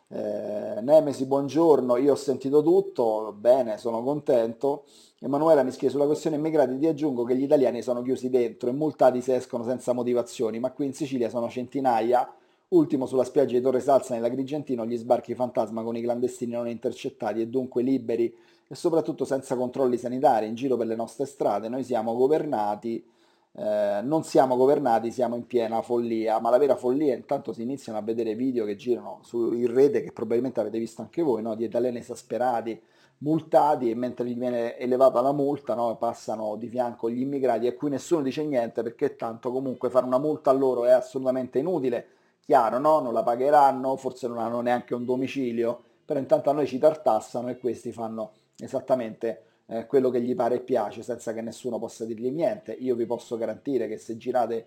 Nemesi, buongiorno, io ho sentito tutto, bene, sono contento. Emanuela mi scrive sulla questione immigrati, ti aggiungo che gli italiani sono chiusi dentro e multati se escono senza motivazioni, ma qui in Sicilia sono centinaia. Ultimo sulla spiaggia di Torre Salsa nell'Agrigentino, gli sbarchi fantasma con i clandestini non intercettati e dunque liberi e soprattutto senza controlli sanitari in giro per le nostre strade. Noi siamo governati, non siamo governati, siamo in piena follia, ma la vera follia intanto si iniziano a vedere video che girano in rete che probabilmente avete visto anche voi, no? Di italiani esasperati, multati e mentre gli viene elevata la multa, no? Passano di fianco gli immigrati a cui nessuno dice niente perché tanto comunque fare una multa a loro è assolutamente inutile, chiaro, no? Non la pagheranno, forse non hanno neanche un domicilio, però intanto a noi ci tartassano e questi fanno esattamente quello che gli pare e piace senza che nessuno possa dirgli niente. Io vi posso garantire che se girate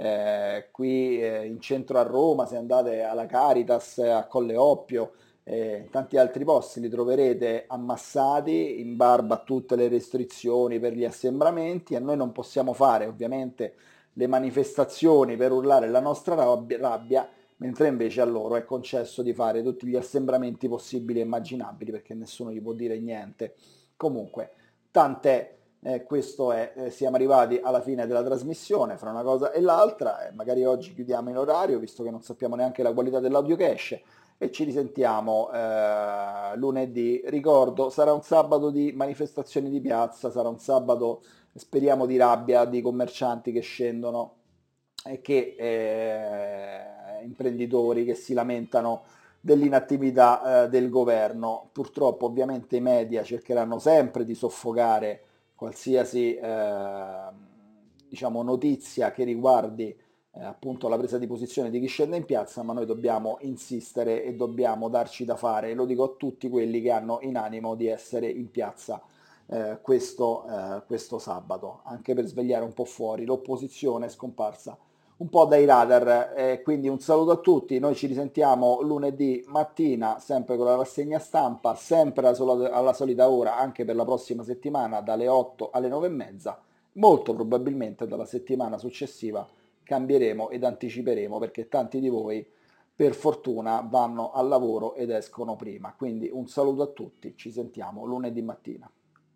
qui in centro a Roma, se andate alla Caritas, a Colle Oppio e tanti altri posti, li troverete ammassati in barba a tutte le restrizioni per gli assembramenti e noi non possiamo fare ovviamente le manifestazioni per urlare la nostra rabbia, mentre invece a loro è concesso di fare tutti gli assembramenti possibili e immaginabili perché nessuno gli può dire niente. Comunque, tant'è, questo è, siamo arrivati alla fine della trasmissione, fra una cosa e l'altra, magari oggi chiudiamo in orario, visto che non sappiamo neanche la qualità dell'audio che esce, e ci risentiamo lunedì. Ricordo, sarà un sabato di manifestazioni di piazza, sarà un sabato, speriamo, di rabbia, di commercianti che scendono e che imprenditori che si lamentano dell'inattività del governo. Purtroppo ovviamente i media cercheranno sempre di soffocare qualsiasi diciamo, notizia che riguardi appunto la presa di posizione di chi scende in piazza, ma noi dobbiamo insistere e dobbiamo darci da fare, e lo dico a tutti quelli che hanno in animo di essere in piazza questo sabato, anche per svegliare un po' fuori l'opposizione scomparsa un po' dai radar. Quindi un saluto a tutti, noi ci risentiamo lunedì mattina, sempre con la rassegna stampa, sempre alla solita ora, anche per la prossima settimana, dalle 8 alle 9 e mezza. Molto probabilmente dalla settimana successiva cambieremo ed anticiperemo perché tanti di voi per fortuna vanno al lavoro ed escono prima. Quindi un saluto a tutti, ci sentiamo lunedì mattina.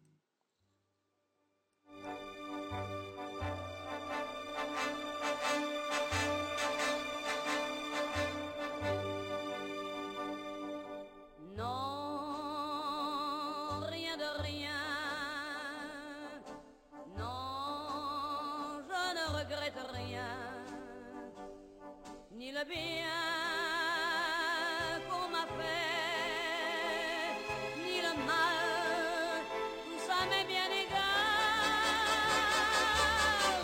Non, rien de rien. Non, je ne regrette rien. Ni le bien qu'on m'a fait, ni le mal, tout ça m'est bien égal.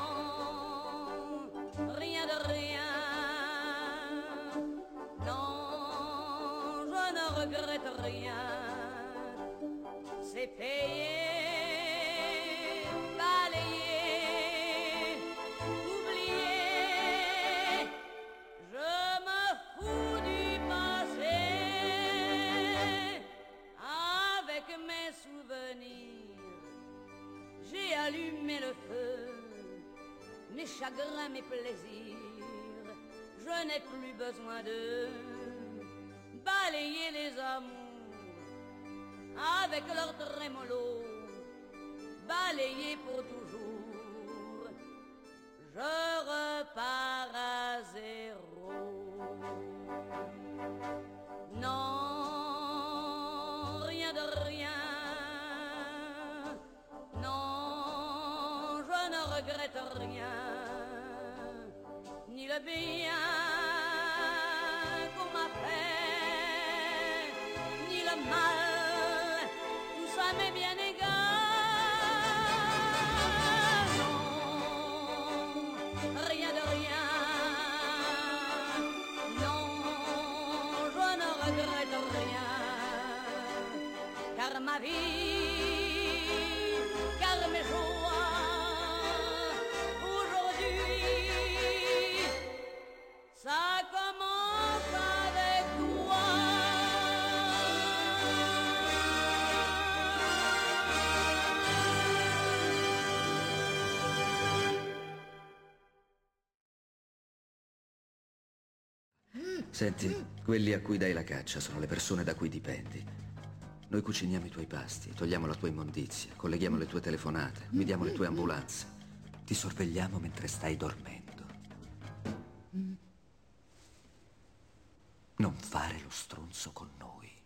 Non, rien de rien. Non, je ne regrette rien. C'est payé, balayé, oublié. Je me fous du passé. Avec mes souvenirs, j'ai allumé le feu. Mes chagrins, mes plaisirs, je n'ai plus besoin de balayer les amours avec leur trémolo, balayer pour toujours. Je repars à zéro. Non, rien de rien. Non, je ne regrette rien. Ni le bien qu'on m'a fait, ni le mal, tout ça m'est bien égal. Non, rien de rien. Non, je ne regrette rien. Car ma vie, car mes joies, aujourd'hui, ça commence avec toi. Senti, quelli a cui dai la caccia sono le persone da cui dipendi. Noi cuciniamo i tuoi pasti, togliamo la tua immondizia, colleghiamo le tue telefonate, guidiamo le tue ambulanze. Ti sorvegliamo mentre stai dormendo. Non fare lo stronzo con noi.